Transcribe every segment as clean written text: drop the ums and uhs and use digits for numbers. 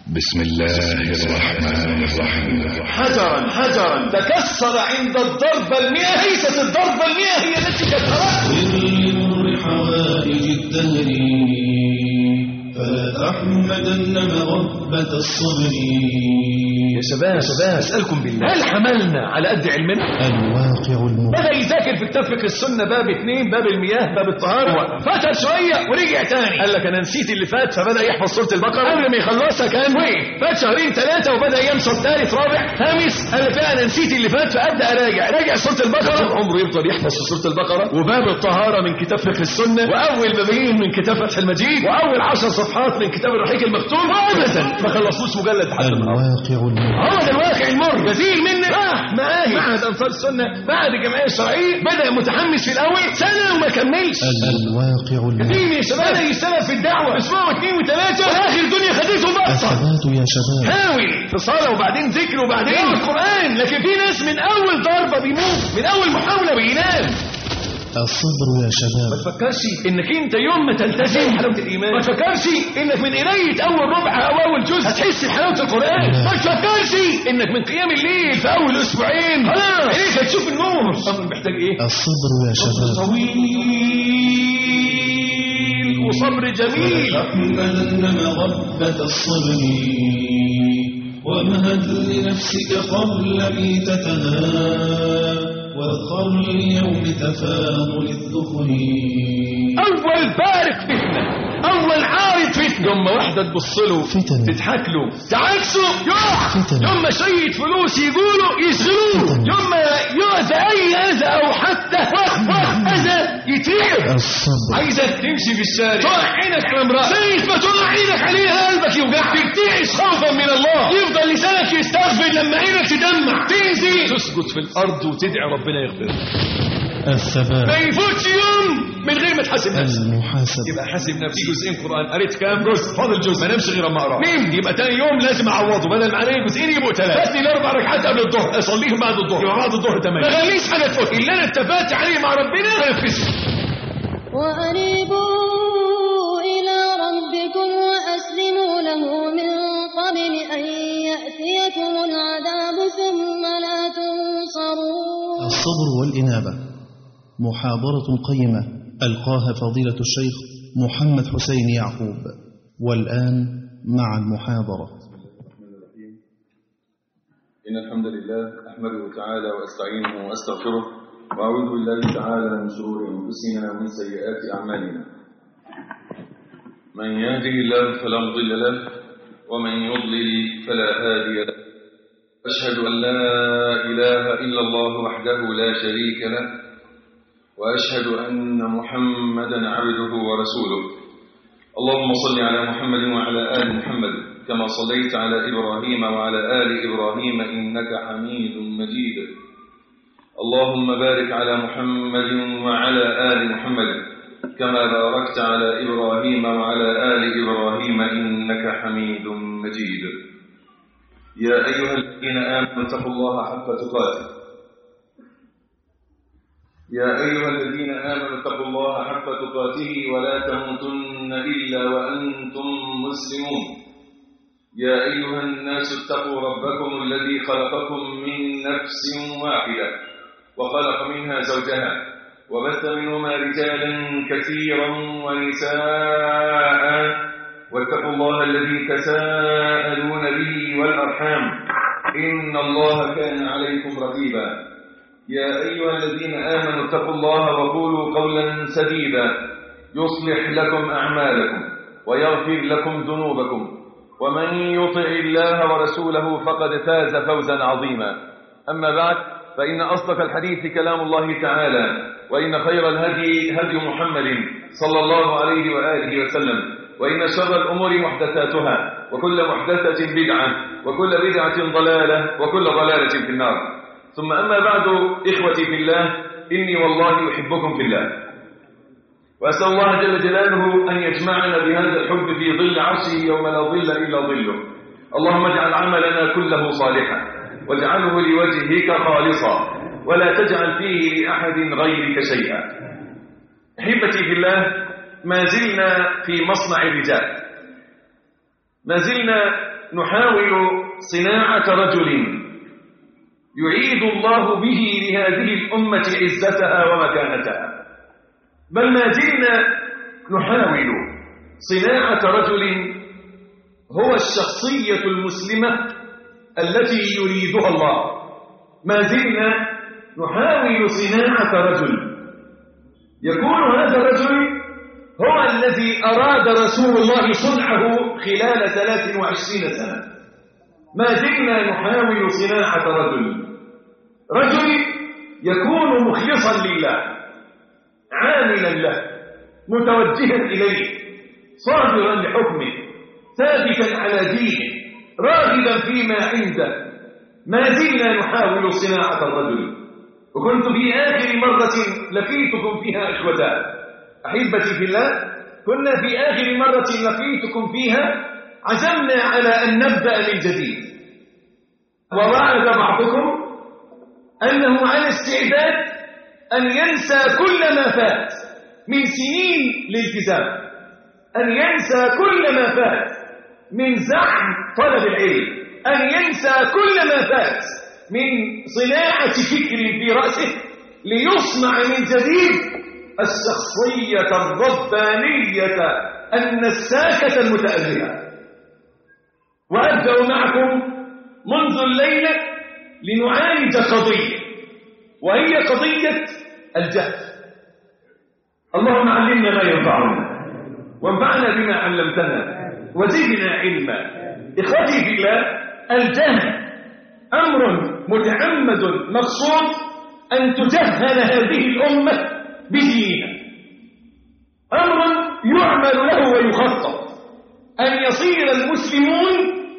بسم الله الرحمن الرحيم. حجرا تكسر عند الضربة 100. ليست الضربة 100 هي التي كسرته. لمر حوائج الدهر فلا تحمدن مغبة الصبر. يا شباب اسألكم بالله، هل حملنا على قد علمنا؟ الواقع المبين. بدأ يذاكر في كتاب فقه السنة باب 2 باب المياه باب الطهارة، فتر شوية ورجع تاني قال لك أنا نسيت اللي فات، فبدأ يحفظ سورة البقرة. قبل ما يخلصها كان وقف، فات شهرين 3 وبدأ ينشط ثالث رابع خامس، قال لك أنا نسيت اللي فات فأبدأ راجع سورة البقرة. طول عمره يفضل يحفظ في سورة البقرة وباب الطهارة من كتاب فقه السنة وأول بابين من كتاب فتح المجيد وأول 10 صفحات من كتاب الرحيق المختوم، وأبدا ما خلصوش مجلد حتى الواقع المبين. هو ده الواقع المر. كثير منا راح معهد انصار السنه بعد الجمعيه الشرعيه، بدا متحمس في الاول سنه وما كملش. الواقع المبين. كثير من الشباب بدا يشتغل في الدعوه اسبوع واثنين وثلاثه واخر الدنيا خدته بطه. الثبات يا شباب. حاول في صلاه وبعدين ذكر وبعدين القران، لكن في ناس من اول ضربه بيموت، من اول محاوله بينام. الصبر يا شباب. ما تفكرش انك انت يوم ما تلتزم حلاوه الايمان، ما تفكرش انك من قرايه اول ربع او اول جزء هتحس بحلاوه القران، ما تفكرش انك من قيام الليل في اول اسبوعين خلاص عينيك هتشوف النور. الصبر محتاج ايه؟ الصبر يا شباب. طويل وصبر جميل. تحمدن مغبة الصبر ومهد لنفسك قبل ميتتها واذكر ليوم تفاضل الذخر. اول بارق فتنه، اول عارض فتنه، يوم ما واحده تبص له تضحك له تعكسه يقع، يوم ما شويه فلوس يقولوا يشغلوه، يوم ما يؤذى اي اذى او حتى اذى يترعب. عايزك تمشي في الشارع تقع عينك على امراه، سيف ما تقع عينك عليها قلبك يوجعك، ترتعش خوفا من الله، يفضل لسانك يستغفر لما عينك تدمع، تنزل تسجد في الارض وتدعي ربنا يغفر. الثبات. ما يفوتش يوم من غير ما تحاسب نفسك. المحاسبة. يبقى حاسب نفسي جزئين قرآن، قريت كام جزء؟ فاضل جزء، ما نمشي غير اما اقرا. يبقى تاني يوم لازم اعوضه، بدل ما عليه جزئين يبقوا 3، بس لي 4 ركعات قبل الظهر اصليهم بعد الظهر، يبقى بعد الظهر 8. ما خليش حاجه تفوت، اللي انا اتفقت عليه مع ربنا انفذه. وأنيبوا إلى ربكم وأسلموا له من قبل أن يأتيكم العذاب ثم لا تنصرون. الصبر والإنابة، محاضرة قيمة ألقاها فضيلة الشيخ محمد حسين يعقوب. والآن مع المحاضرة. إن الحمد لله أحمده تعالى وأستعينه وأستغفره وأعوذ بالله تعالى من شرور أنفسنا ومن سيئات أعمالنا. من يهده الله فلا مضل له ومن يضلل فلا هادي له. أشهد أن لا إله إلا الله وحده لا شريك له وأشهد أن محمدا عبده ورسوله. اللهم صل على محمد وعلى آل محمد كما صليت على إبراهيم وعلى آل إبراهيم إنك حميد مجيد. اللهم بارك على محمد وعلى آل محمد كما باركت على إبراهيم وعلى آل إبراهيم إنك حميد مجيد. يا أيها الذين آمنوا اتقوا الله حق تقاته. يا أيها الذين آمنوا اتقوا الله حق تقاته ولا تموتن إلا وأنتم مسلمون. يا أيها الناس اتقوا ربكم الذي خلقكم من نفس واحدة وخلق منها زوجها وبث منهما رجالا كثيرا ونساء واتقوا الله الذي تساءلون به والأرحام إن الله كان عليكم رقيبا. يا أيها الذين آمنوا اتقوا الله وقولوا قولا سديدا يصلح لكم أعمالكم ويغفر لكم ذنوبكم ومن يطع الله ورسوله فقد فاز فوزا عظيما. أما بعد فإن أصدق الحديث كلام الله تعالى وإن خير الهدي هدي محمد صلى الله عليه وآله وسلم وإن شر الأمور محدثاتها وكل محدثة بدعة وكل بدعة ضلالة وكل ضلالة في النار. ثم أما بعد إخوتي في الله إني والله أحبكم في الله وأسأل الله جل جلاله أن يجمعنا بهذا الحب في ظل عرشه يوم لا ظل إلا ظله. اللهم اجعل عملنا كله صالحا واجعله لوجهك خالصا ولا تجعل فيه لأحد غيرك شيئا. أحبتي في الله ما زلنا في مصنع الرجال، ما زلنا نحاول صناعة رجل يعيد الله به لهذه الأمة عزتها ومكانتها، بل ما زلنا نحاول صناعة رجل هو الشخصية المسلمة التي يريدها الله. ما زلنا نحاول صناعة رجل يكون هذا الرجل هو الذي أراد رسول الله صنعه خلال 23 سنة. ما زلنا نحاول صناعة رجل يكون مخلصا لله، عاملا له، متوجها إليه، صابرا لحكمه، ثابتا على دينه، راغبا فيما عنده. ما زلنا نحاول صناعة الرجل. وكنت في آخر مرة لقيتكم فيها إخوتان أحبتي في الله، كنا في آخر مرة لقيتكم فيها عزمنا على أن نبدأ من جديد، ووعد بعضكم أنه على استعداد أن ينسى كل ما فات من سنين الالتزام، أن ينسى كل ما فات من زعم طلب العلم، أن ينسى كل ما فات من صناعة فكر في رأسه ليصنع من جديد الشخصية الربانية النساكة المتألهة. وأبدأ معكم منذ الليلة لنعالج قضية، وهي قضية الجهل. اللهم علمنا ما ينفعنا وانفعنا بما علمتنا وزدنا علما. إخوتي في الله، الجهل أمر متعمد مقصود أن تجهل هذه الأمة بدينها، أمر يعمل له ويخطط أن يصير المسلمون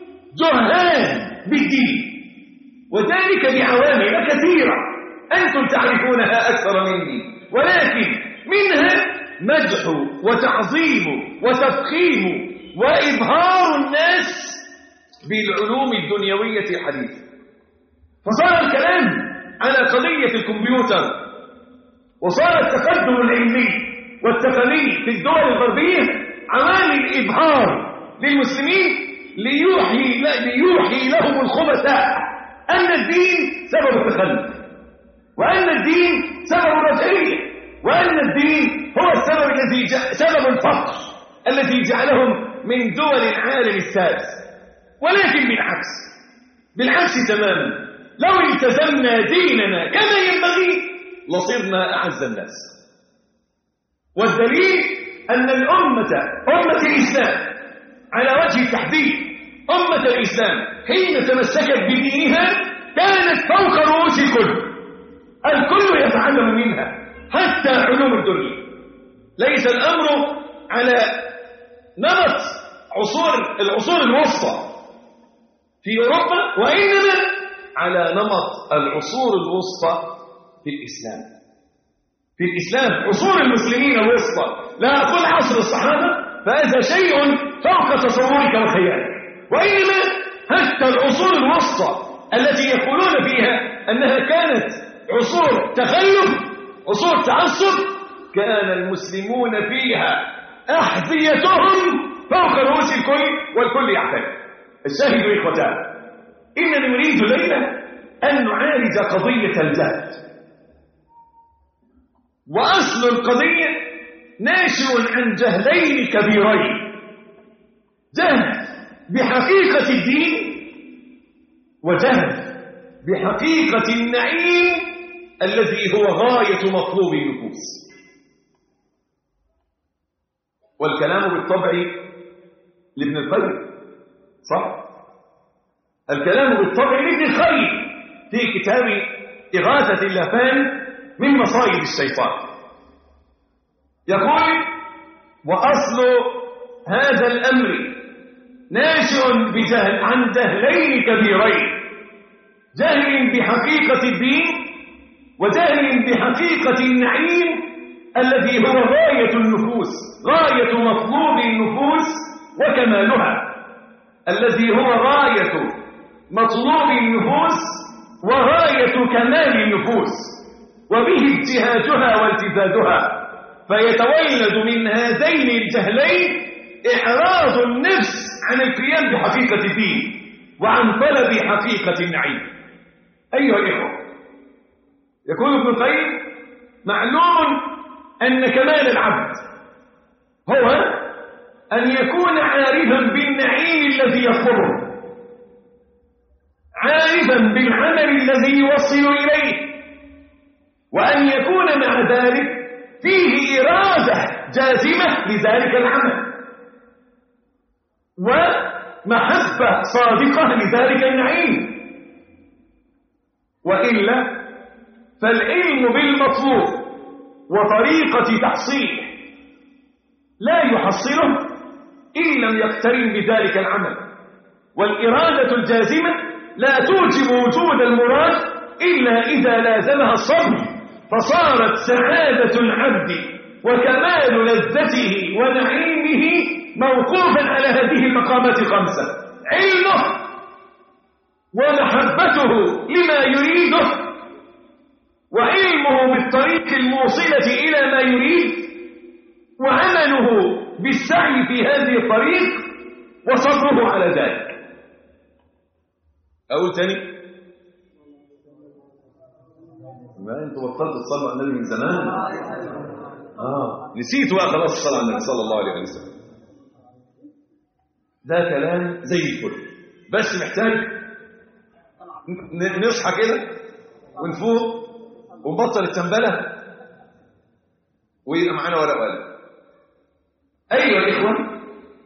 جهال بالدين، وذلك بعوامل كثيرة أنتم تعرفونها أكثر مني، ولكن منها مدح وتعظيم وتفخيم وإبهار الناس بالعلوم الدنيوية الحديثة. فصار الكلام على قضية الكمبيوتر، وصار التقدم العلمي والتقني في الدول الغربية عوامل إبهار للمسلمين ليوحي لهم الخبثاء أن الدين سبب التخلف، وأن الدين سبب الرجعية، وأن الدين هو سبب الفقر الذي جعلهم من دول العالم السادس. ولكن بالعكس تماما، لو التزمنا ديننا كما ينبغي لصرنا أعز الناس. والدليل أن أمة الإسلام على وجه التحديد، أمة الإسلام حين تمسكت بدينها كانت فوق رؤوس الكل يتعلم منها حتى علوم الدنيا. ليس الأمر على نمط العصور الوسطى في أوروبا، وإنما على نمط العصور الوسطى في الإسلام عصور المسلمين الوسطى. لا أقول عصر الصحابة فهذا شيء فوق تصورك وخيالك، وإنما حتى العصور الوسطى التي يقولون فيها أنها كانت عصور تخلف، عصور تعصب، كان المسلمون فيها أحذيتهم فوق رؤوس الكل والكل يعترف. الشاهد إخوتان، إننا نريد الليلة أن نعالج قضية الجهل. وأصل القضية ناشئ عن جهلين كبيرين: جهل بحقيقة الدين، وجهل بحقيقة النعيم الذي هو غاية مطلوب النفوس. والكلام بالطبع لابن القيم، صح؟ الكلام بالطبع لابن القيم في كتاب إغاثة اللهفان من مصائد الشيطان. يقول: وأصل هذا الأمر ناشئ عن جهلين كبيرين: جهل بحقيقة الدين، وجهل بحقيقة النعيم الذي هو غاية النفوس، غاية مطلوب النفوس وكمالها، الذي هو غاية مطلوب النفوس وغاية كمال النفوس، وبه ابتهاجها والتزازها. فيتولد من هذين الجهلين إعراض النفس عن القيام بحقيقة الدين وعن طلب حقيقة النعيم. أيها الإخوة، يقول ابن القيم: معلوم أن كمال العبد هو أن يكون عارفا بالنعيم الذي يطلبه، عارفا بالعمل الذي يوصل إليه، وأن يكون مع ذلك فيه إرادة جازمة لذلك العمل ومحبة صادقة لذلك النعيم. وإلا فالعلم بالمطلوب وطريقة تحصيله لا يحصله إن لم يقترن بذلك العمل، والإرادة الجازمة لا توجب وجود المراد إلا إذا لازمها الصبر، فصارت سعادة العبد وكمال لذته ونعيمه موقوفا على هذه المقامات الخمسة: علمه ومحبته لما يريده، وعلمه بالطريق الموصلة إلى ما يريد، وعمله بالسعي في هذه الطريق، وصبره على ذلك. أقول تاني؟ ما أنتوا بطلتوا تصلوا على النبي من زمان. نسيتوا بقى خلاص الصلاة على النبي صلى الله عليه وسلم. ده كلام زي الفل، بس محتاج نصحى كده ونفوق ونبطل التنبلة ويبقى معانا ورقة وقلم. أيها الإخوة،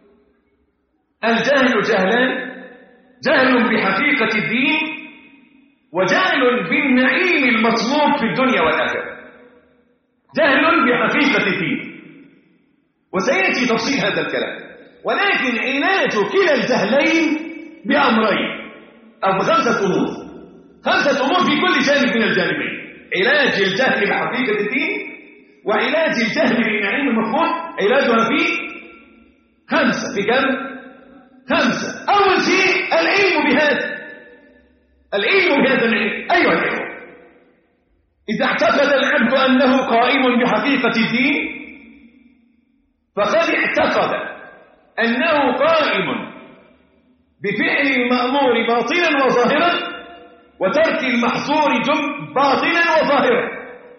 الجهل جهلان: جهل بحقيقة الدين، وجهل بالنعيم المطلوب في الدنيا والآخرة. جهل بحقيقة الدين، وسيأتي تفصيل هذا الكلام، ولكن علاج كلا الجهلين بأمرين أو بخمسة أمور، خمسة أمور في كل جانب من الجانبين: علاج الجهل بحقيقة الدين، وعلاج الجهل بالنعيم المطلوب، علاجها في خمسة. في كم؟ خمسة. أول شيء العلم بهذا، العلم بهذا العلم. أيها الإخوة، إذا اعتقد العبد أنه قائم بحقيقة الدين فقد اعتقد أنه قائم بفعل المأمور باطنا وظاهرا، وترك المحظور باطنا وظاهرا،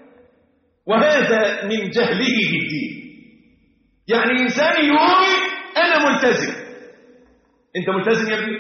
وهذا من جهله بالدين. يعني الإنسان يقول أنا ملتزم. أنت ملتزم يا ابني؟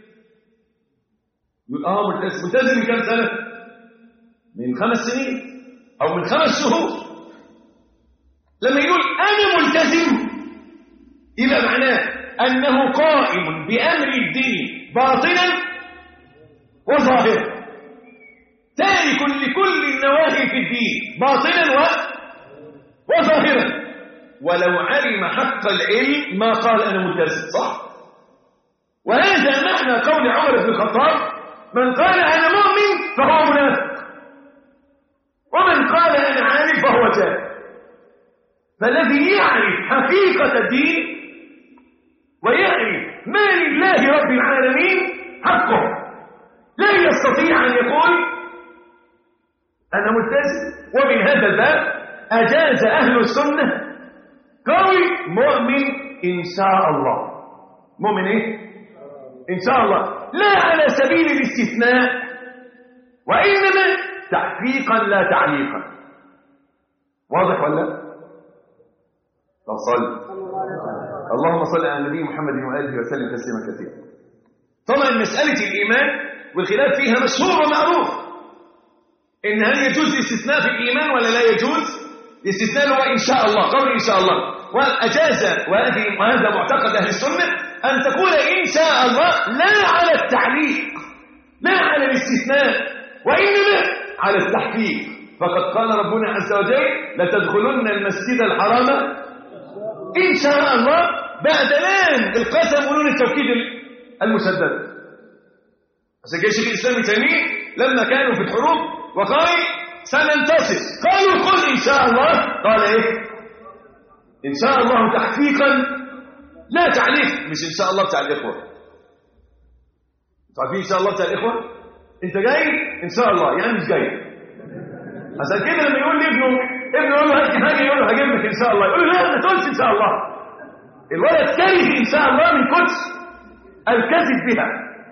يقول ملتزم. ملتزم من كم سنة؟ من 5 سنين أو من 5 شهور. لما يقول أنا ملتزم يبقى معناه أنه قائم بأمر الدين باطنا وظاهرا، تارك لكل النواهي في الدين باطنا وظاهرا. ولو علم حق العلم ما قال أنا ملتزم، صح؟ وهذا معنى قول عمر بن الخطاب: من قال أنا مؤمن فهو منافق، ومن قال أنا عالم فهو جاهل. فالذي يعرف حقيقة الدين ويعرف ما لله رب العالمين حقه لا يستطيع أن يقول أنا ملتزم. ومن هذا الباب أجاز أهل السنة قول مؤمن إن شاء الله. مؤمن إيه؟ إن شاء الله، لا على سبيل الاستثناء، وإنما تحقيقا لا تعليقا. واضح ولا؟ طب صل. اللهم صل على النبي محمد وآله وسلم تسليما كثيرا. طبعا مسألة الإيمان والخلاف فيها مشهور ومعروف، إن هل يجوز الاستثناء في الإيمان ولا لا يجوز؟ الاستثناء هو إن شاء الله، قول إن شاء الله. وأجاز وهذا معتقد أهل السنة أن تقول إن شاء الله لا على التعليق، لا على الاستثناء، وإنما على التحقيق. فقد قال ربنا عز وجل: لتدخلن المسجد الحرام إن شاء الله، بعد لام القسم ونون التوكيد المشدد. عشان كده شيخ الإسلام ابن تيمية لما كانوا في الحروب وقال سننتصر، قالوا قل إن شاء الله، قال إيه؟ إن شاء الله تحقيقا لا تعليق، مش إن شاء الله بتاع الإخوة. تعرفين إن شاء الله بتاع الإخوة؟ أنت جاي إن شاء الله، يعني مش جاي. عشان كده لما يقول لابنه يقول له هات حاجة، يقول له هجيب لك إن شاء الله، يقول له لا ما تقولش إن شاء الله. الولد كاره إن شاء الله من كتر الكذب بها،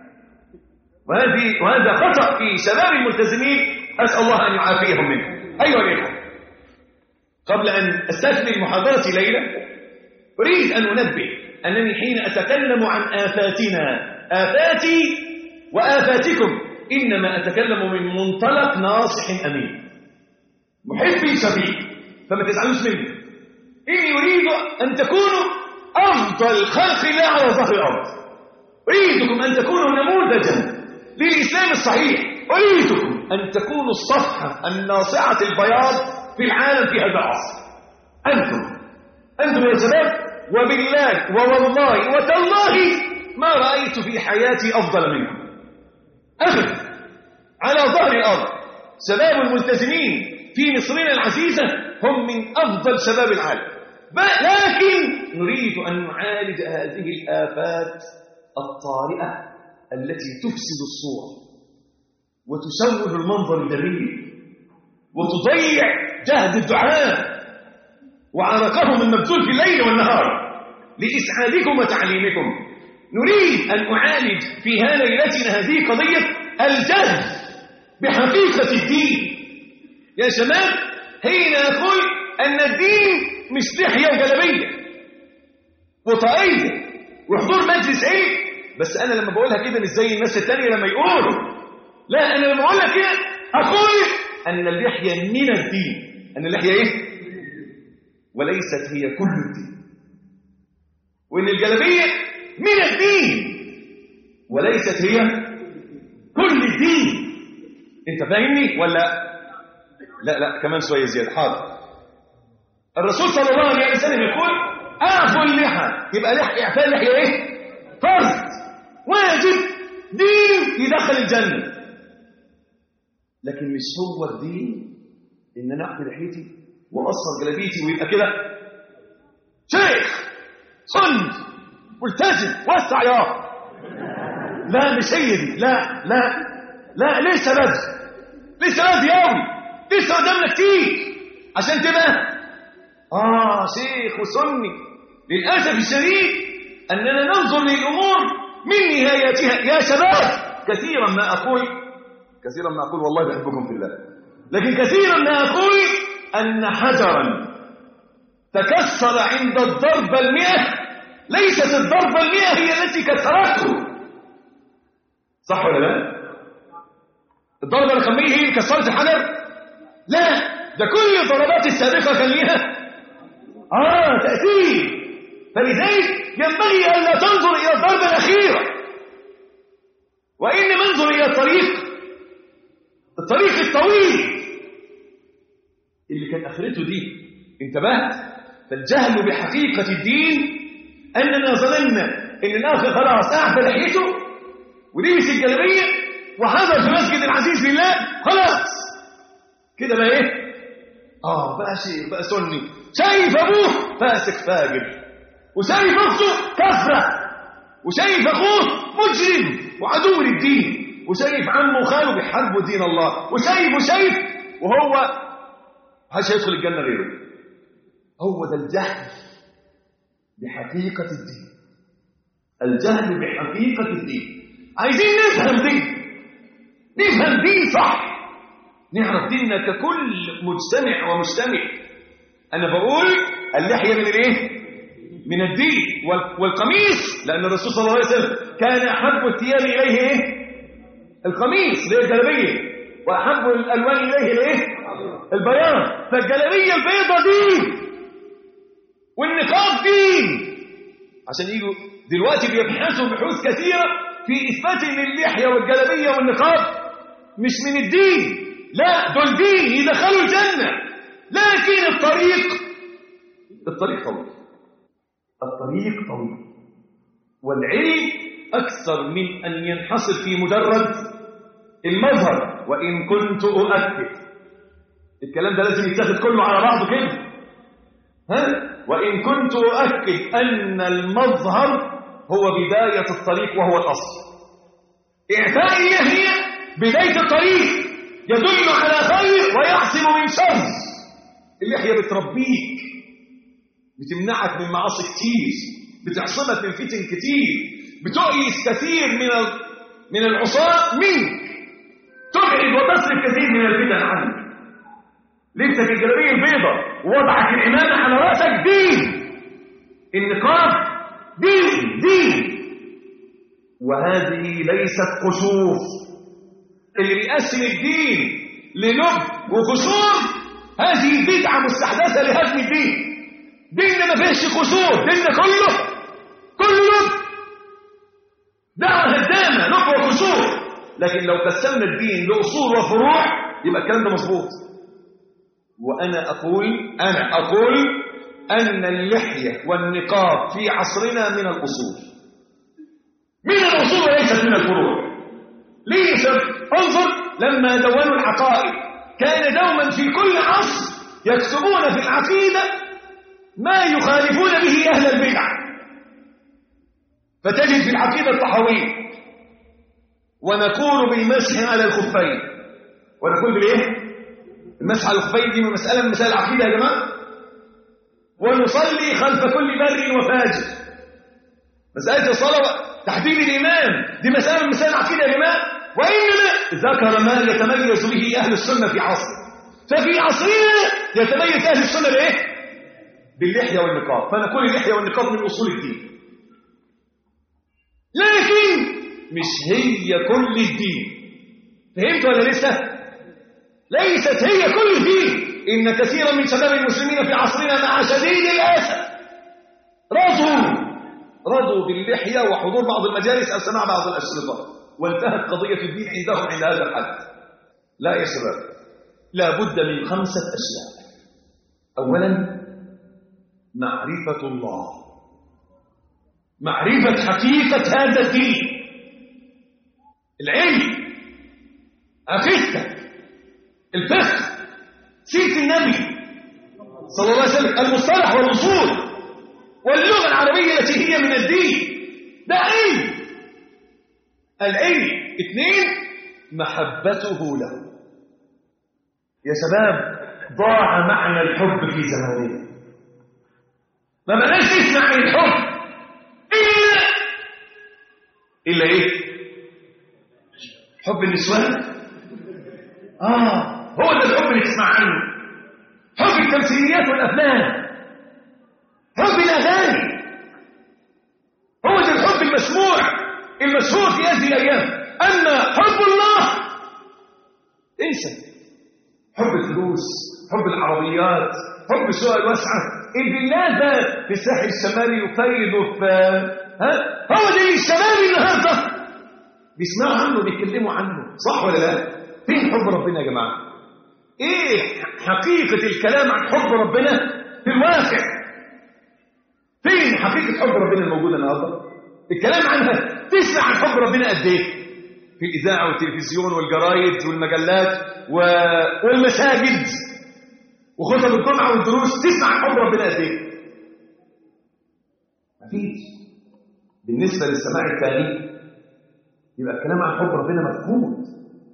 وهذا خطأ في شباب الملتزمين، أسأل الله أن يعافيهم منه. أيها الإخوة، قبل أن أستكمل محاضرتي ليلة أريد أن أنبه أنني حين أتكلم عن آفاتنا، آفاتي وآفاتكم، إنما أتكلم من منطلق ناصح أمين محب شفيق، فما تزعلوش مني. إني أريد أن تكونوا أفضل خلق الله على ظهر الأرض، أريدكم أن تكونوا نموذجا للإسلام الصحيح، أريدكم أن تكونوا الصفحة الناصعة البياض في العالم في هذا العصر. أنتم يا شباب، وبالله ووالله وتالله ما رأيت في حياتي أفضل منكم أبدا على ظهر الأرض. شباب الملتزمين في مصرنا العزيزة هم من أفضل شباب العالم، لكن نريد أن نعالج هذه الآفات الطارئة التي تفسد الصورة وتشوه المنظر الجميل وتضيع جهد الدعاء وعرقهم المبذول في الليل والنهار لإسعادكم وتعليمكم. نريد أن أعالج في ليلتنا هذه قضية الجهل بحقيقة الدين. يا شباب، حين أقول أن الدين مش لحية وجلبية وطاقية وحضور مجلس علم، بس أنا لما بقولها كده مش زي الناس التانية لما يقولوا، لا، أنا لما أقولها كده أقول أن اللحية من الدين. أن اللحية إيه؟ وليست هي كل الدين. وإن الجلبية من الدين وليست هي كل الدين. أنت فاهمني ولا لا؟ كمان شوية زيادة. حاضر. الرسول صلى الله عليه وسلم يقول أعفوا اللحى. يبقى إعفاء اللحية إيه؟ فرض واجب دين يدخل الجنة. لكن مش هو الدين إن أنا أعفي لحيتي وأصغر جلابيتي ويبقى كده شيخ صند ملتزم وسع يا لا، مش هي دي. لا لسه بدري قوي، لسه قدامنا كتير عشان تبقى شيخ وسني. للأسف الشديد أننا ننظر للأمور من نهايتها. يا شباب، كثيرا ما أقول والله بحبكم في الله، لكن كثيرا ما أقول أن حجرا تكسر عند الضربة 100 ليست الضربة 100 هي التي كسرته. صح ولا لا؟ الضربة الرقمية هي اللي كسرت الحجر؟ لا، ده كل الضربات السابقة كان ليها تأثير. فلذلك ينبغي أن لا تنظر إلى الضربة الأخيرة، وإنما انظر إلى الطريق الطويل اللي كان آخرته دي. انتبهت؟ فالجهل بحقيقة الدين أننا ظننا إن الآخر خلاص أعفى لحيته ولبس الجلابية وحضر في مسجد العزيز بالله، خلاص كده بقى إيه؟ بقى شيء، بقى سني. شايف أبوه فاسق فاجر، وشايف أخته كفرة، وشايف أخوه مجرم وعدو للدين، وشايف عمه وخاله بيحاربوا دين الله، وشايف وهو مش هيدخل الجنة غيره. هو ده الجهل بحقيقة الدين. الجهل بحقيقة الدين. عايزين نفهم دين صح، نعرف ديننا ككل مجتمع ومجتمع. أنا بقول اللحية من الايه؟ من الدين. والقميص، لأن الرسول صلى الله عليه وسلم كان أحب الثياب إليه ايه؟ القميص اللي هي الجلابية، وأحب الألوان إليه الايه؟ البياض. فالجلابية البيضة دين والنقاب دين. عشان يجوا دلوقتي بيبحثوا بحوث كثيرة في إثبات إن اللحية والجلابية والنقاب مش من الدين. لا، دول دين يدخلوا الجنة، لكن الطريق طويل، والعلم أكثر من أن ينحصر في مجرد المظهر. وإن كنت أؤكد، الكلام ده لازم يتاخد كله على بعضه كده، وإن كنت أؤكد أن المظهر هو بداية الطريق وهو الأصل. إعفاء اللحية بداية الطريق، يدل على خير ويعصم من شر. اللحية بتربيك، بتمنعك من معاصي كتير، بتعصمك من فتن كتير، بتؤيس كثير من العصاة منك، تبعد وتصرف كثير من الفتن عنك. لبسك الجلابيه البيضاء ووضعك العمامه على راسك دين، النقاب دين، وهذه ليست قشور. اللي بيقسم الدين للب وقشور هذه بدعه مستحدثه لهدم الدين. ديننا ما فيهش قشور، ديننا كله لب، دعوه هدامه لب وقشور. لكن لو قسمنا الدين لاصول وفروع يبقى الكلام ده مظبوط. وأنا أقول أن اللحية والنقاب في عصرنا من الأصول، وليست من الفروع. ليس انظر لما دونوا العقائد كان دوما في كل عصر يكتبون في العقيدة ما يخالفون به أهل البدع. فتجد في العقيدة الطحاوية ونقول بالمسح على الخفين، ونقول بالإيه؟ المسح على الخفين دي مسألة من مسائل العقيدة يا جماعة. ونصلي خلف كل بر وفاجر، مسألة الصلاة تحديد الإمام دي مسألة من مسائل العقيدة يا جماعة. وإنما ذكر ما يتميز به أهل السنة في عصره، ففي عصرنا يتميز أهل السنة بإيه؟ باللحية والنقاب. فنقول اللحية والنقاب من أصول الدين، لكن مش هي كل الدين. فهمت ولا لسه؟ ليست هي كل الدين. إن كثيرا من شباب المسلمين في عصرنا مع شديد الأسف رضوا باللحية وحضور بعض المجالس أو سماع بعض الأشرطة، وانتهت قضية الدين عندهم عند هذا الحد. لا يا شباب، لا بد من 5 أشياء. أولا معرفة الله، معرفة حقيقة هذا الدين، العلم، عقيدتك، الفقه، سيرة النبي صلى الله عليه وسلم، المصطلح والأصول واللغة العربية التي هي من الدين. ده علم. العلم. 2 محبته له. يا شباب ضاع معنى الحب في زماننا، ما بقاش نسمع عن الحب إلا إيه؟ حب النسوان. هو ده الحب اللي تسمع عنه، حب التمثيليات والأفلام، حب الأغاني، هو ده الحب المشهور في هذه الأيام. أما حب الله انسى. حب الفلوس، حب العربيات، حب السوق الواسعة، الفيلات في الساحل الشمالي يفيض في هو ده الشباب النهارده بيسمعوا عنه، بيتكلموا عنه، صح ولا لا؟ فين حب ربنا يا جماعة؟ ايه حقيقة الكلام عن حب ربنا في الواقع؟ فين حقيقة حب ربنا الموجودة النهارده؟ الكلام عنها تسمع عن حب ربنا قد ايه؟ في الإذاعة والتلفزيون والجرايد والمجلات والمساجد وخطب الجمعة والدروس، تسمع عن حب ربنا قد ايه؟ مفيش. بالنسبة للسماع الثاني يبقى الكلام عن حب ربنا مفقود.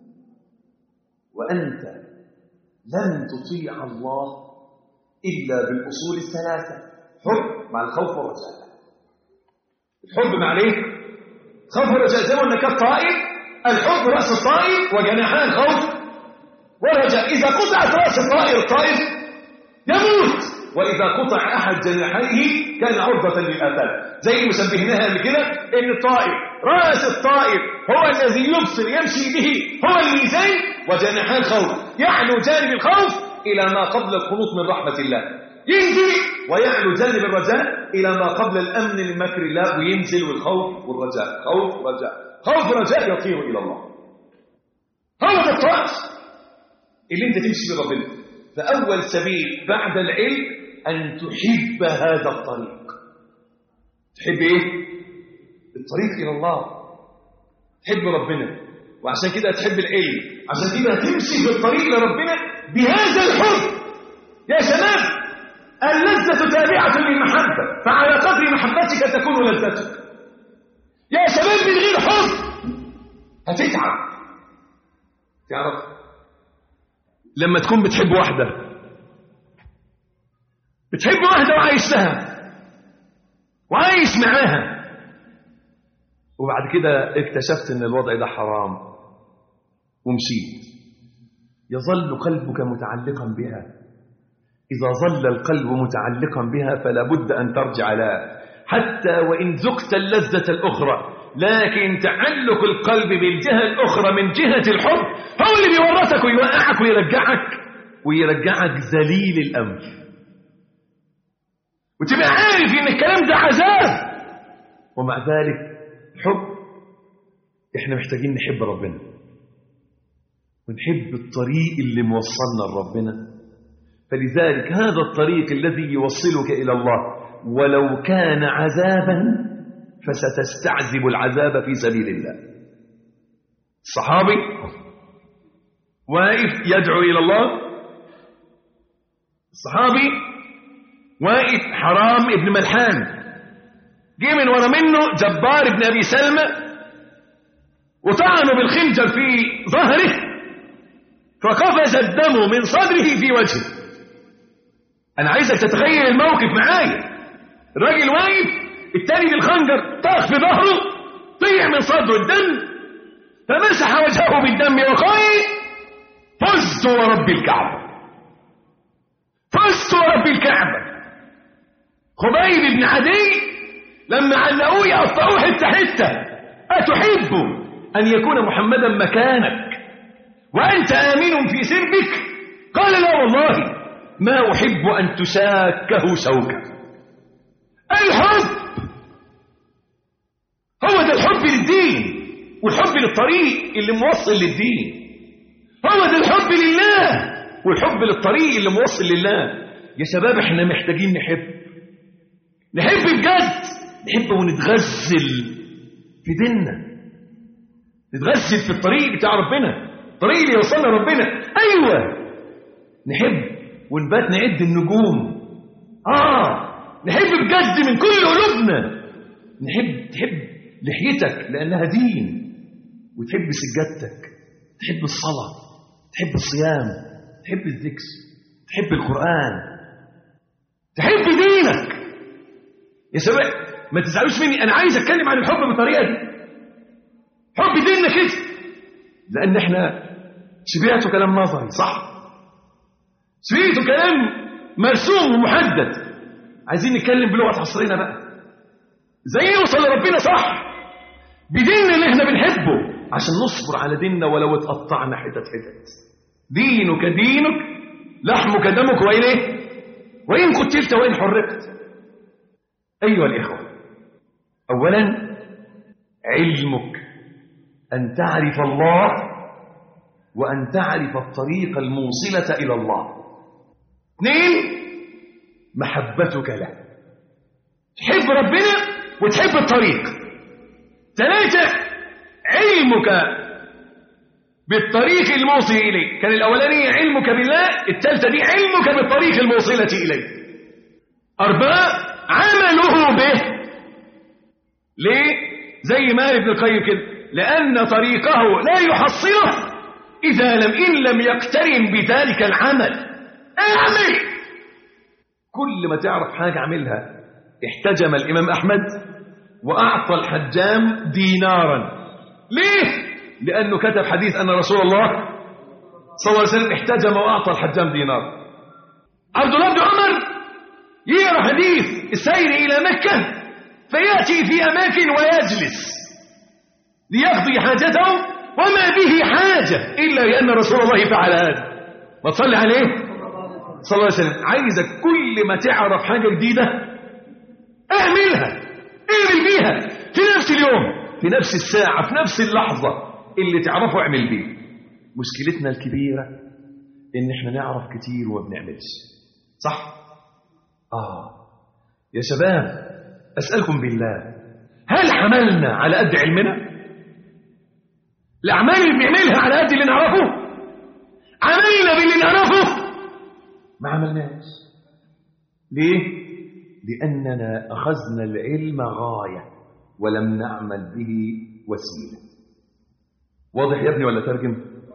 وأنت لن تطيع الله إلا بالأصول الثلاثة: حب مع الخوف والرجاء. الحب مع ايه؟ خوف والرجاء. زي ما قلنا كالطائر، الحب رأس الطائر وجناحان الخوف والرجاء. إذا قطعت رأس الطائر يموت، وإذا قطع أحد جناحيه كان عرضة للآفات. زي ما شبهناها قبل كده إن الطائر رأس الطائر هو الذي يبصر يمشي به، هو الميزان، وجناحان الخوف يعلو جانب الخوف إلى ما قبل القنوط من رحمة الله، ينزل ويعلو جانب الرجاء إلى ما قبل الأمن من مكر الله، وينزل والخوف والرجاء، خوف رجاء، خوف رجاء يطير إلى الله. هو ده الطريق اللي انت تمشي بربنا. فأول سبيل بعد العلم أن تحب هذا الطريق. تحب إيه؟ الطريق إلى الله، تحب ربنا، وعشان كده تحب العلم، عشان كده تمشي في الطريق لربنا بهذا الحب. يا شباب اللذة تابعة للمحبة، فعلى قدر محبتك تكون لذتك. يا شباب من غير حب هتتعب. تعرف لما تكون بتحب واحدة وعايش لها وعايش معاها، وبعد كده اكتشفت ان الوضع ده حرام ومشيت، يظل قلبك متعلقا بها. إذا ظل القلب متعلقا بها فلا بد أن ترجع لها، حتى وإن ذقت اللذة الأخرى، لكن تعلق القلب بالجهة الأخرى من جهة الحب هو اللي بيورطك ويوقعك ويرجعك ذليل الأمر، وتبقى عارف إن الكلام ده عذاب. ومع ذلك حب، إحنا محتاجين نحب ربنا ونحب الطريق اللي موصلنا لربنا. فلذلك هذا الطريق الذي يوصلك إلى الله ولو كان عذابا فستستعذب العذاب في سبيل الله. الصحابي واقف يدعو إلى الله، الصحابي واقف حرام ابن ملحان جه من ورا منه جبار ابن أبي سلمة وطعنه بالخنجر في ظهره فقفز الدم من صدره في وجهه. أنا عايزك تتخيل الموقف معايا، الراجل واقف، التاني بالخنجر طاخ في ظهره، طيع من صدره الدم، فمسح وجهه بالدم وقال: فزت ورب الكعبة، فزت ورب الكعبة. خبيب بن عدي لما علقوه يقطعوه حتة حتة: أتحب أن يكون محمدا مكانك وأنت آمن في سربك؟ قال: لا والله ما أحب أن تشاكه شوكة. الحب هو ده الحب للدين والحب للطريق اللي موصل للدين، هو ده الحب لله والحب للطريق اللي موصل لله. يا شباب احنا محتاجين نحب بجد، نحب ونتغزل في ديننا، نتغزل في الطريق بتاع ربنا، الطريق اللي يوصلنا ربنا. أيوة نحب ونبات نعد النجوم، نحب بجد من كل قلوبنا. تحب لحيتك لأنها دين، وتحب سجادتك، تحب الصلاة، تحب الصيام، تحب الذكر، تحب القرآن، تحب دينك. يا شباب ما تزعلوش مني، أنا عايز أتكلم عن الحب بالطريقة دي، حب ديننا كده، لأن احنا شبيعته كلام نظري صح، شبيعته كلام مرسوم ومحدد. عايزين نتكلم بلغة عصرنا بقى، زي نوصل لربنا صح بديننا اللي احنا بنحبه، عشان نصبر على ديننا ولو اتقطعنا حتت حتت. دينك دينك، لحمك دمك، وإن ايه؟ وإن قتلت وإن حرقت. أيها الإخوة، أولا علمك أن تعرف الله وأن تعرف الطريق الموصلة إلى الله. 2 محبتك له، تحب ربنا وتحب الطريق. 3 علمك بالطريق الموصل إليه. كان الأولاني علمك بالله، الثالثة دي علمك بالطريق الموصلة إليه. 4 عمله به. ليه؟ زي ما ابن القيم كده، لأن طريقه لا يحصله إن لم يقترن بذلك العمل. اعمل كل ما تعرف حاجة اعملها. احتجم الإمام أحمد وأعطى الحجام دينارا. ليه؟ لأنه كتب حديث أن رسول الله صلى الله عليه وسلم احتجم وأعطى الحجام دينار. عبد الله بن عمر يقرأ حديث السير إلى مكة فيأتي في أماكن ويجلس ليقضي حاجته وما به حاجة إلا لأن رسول الله فعل هذا. ما تصلي عليه صلى الله عليه وسلم. عايزك كل ما تعرف حاجة جديدة اعملها، اعمل بيها في نفس اليوم، في نفس الساعة، في نفس اللحظة اللي تعرفه اعمل بيه. مشكلتنا الكبيرة ان احنا نعرف كتير وما بنعملش صح. يا شباب أسألكم بالله، هل عملنا على قد علمنا؟ الأعمال اللي بنعملها على قد اللي نعرفه؟ عملنا باللي نعرفه؟ ما عملناش. ليه؟ لأننا أخذنا العلم غاية ولم نعمل به وسيلة. واضح يا ابني ولا ترجم؟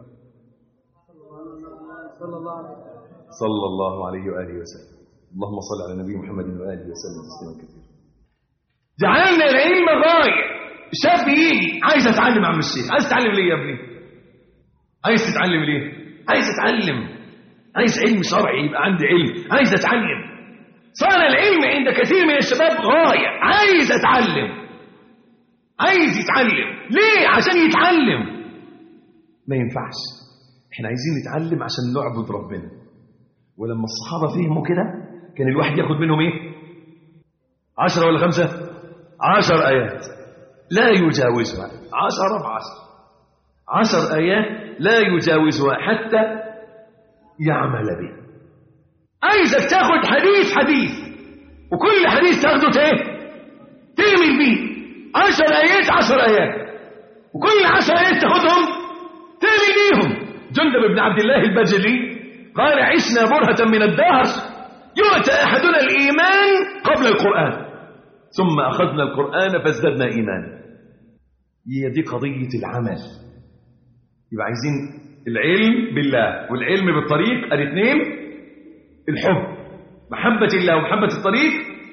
صلى الله عليه وآله وسلم. اللهم صل على النبي محمد وآله وسلم تسليما كثيرا. جعلنا العلم غاية شاب يجي عايز اتعلم عم الشيخ. عايز تتعلم ليه يا ابني؟ عايز تتعلم ليه؟ عايز اتعلم، عايز علم شرعي، يبقى عندي علم، عايز اتعلم. صار العلم عند كثير من الشباب غاية، عايز اتعلم، عايز يتعلم. ليه؟ عشان يتعلم. ما ينفعش، احنا عايزين نتعلم عشان نعبد ربنا. ولما الصحابة فهموا كده كان الواحد ياخد منهم ايه؟ 10 ولا 5؟ 10 آيات لا يجاوزها، 10 ب10، 10 آيات لا يجاوزها حتى يعمل به. عايزك تاخد حديث وكل حديث تاخده تعمل بيه. 10 آيات 10 آيات، وكل 10 آيات تاخدهم تعمل بيهم. جندب بن عبد الله البجلي قال عشنا برهة من الدهر يؤتى أحدنا الإيمان قبل القرآن ثم أخذنا القرآن فازددنا إيمانا. هي دي قضية العمل. يبقى عايزين العلم بالله والعلم بالطريق، الاثنين. الحب، محبة الله ومحبة الطريق.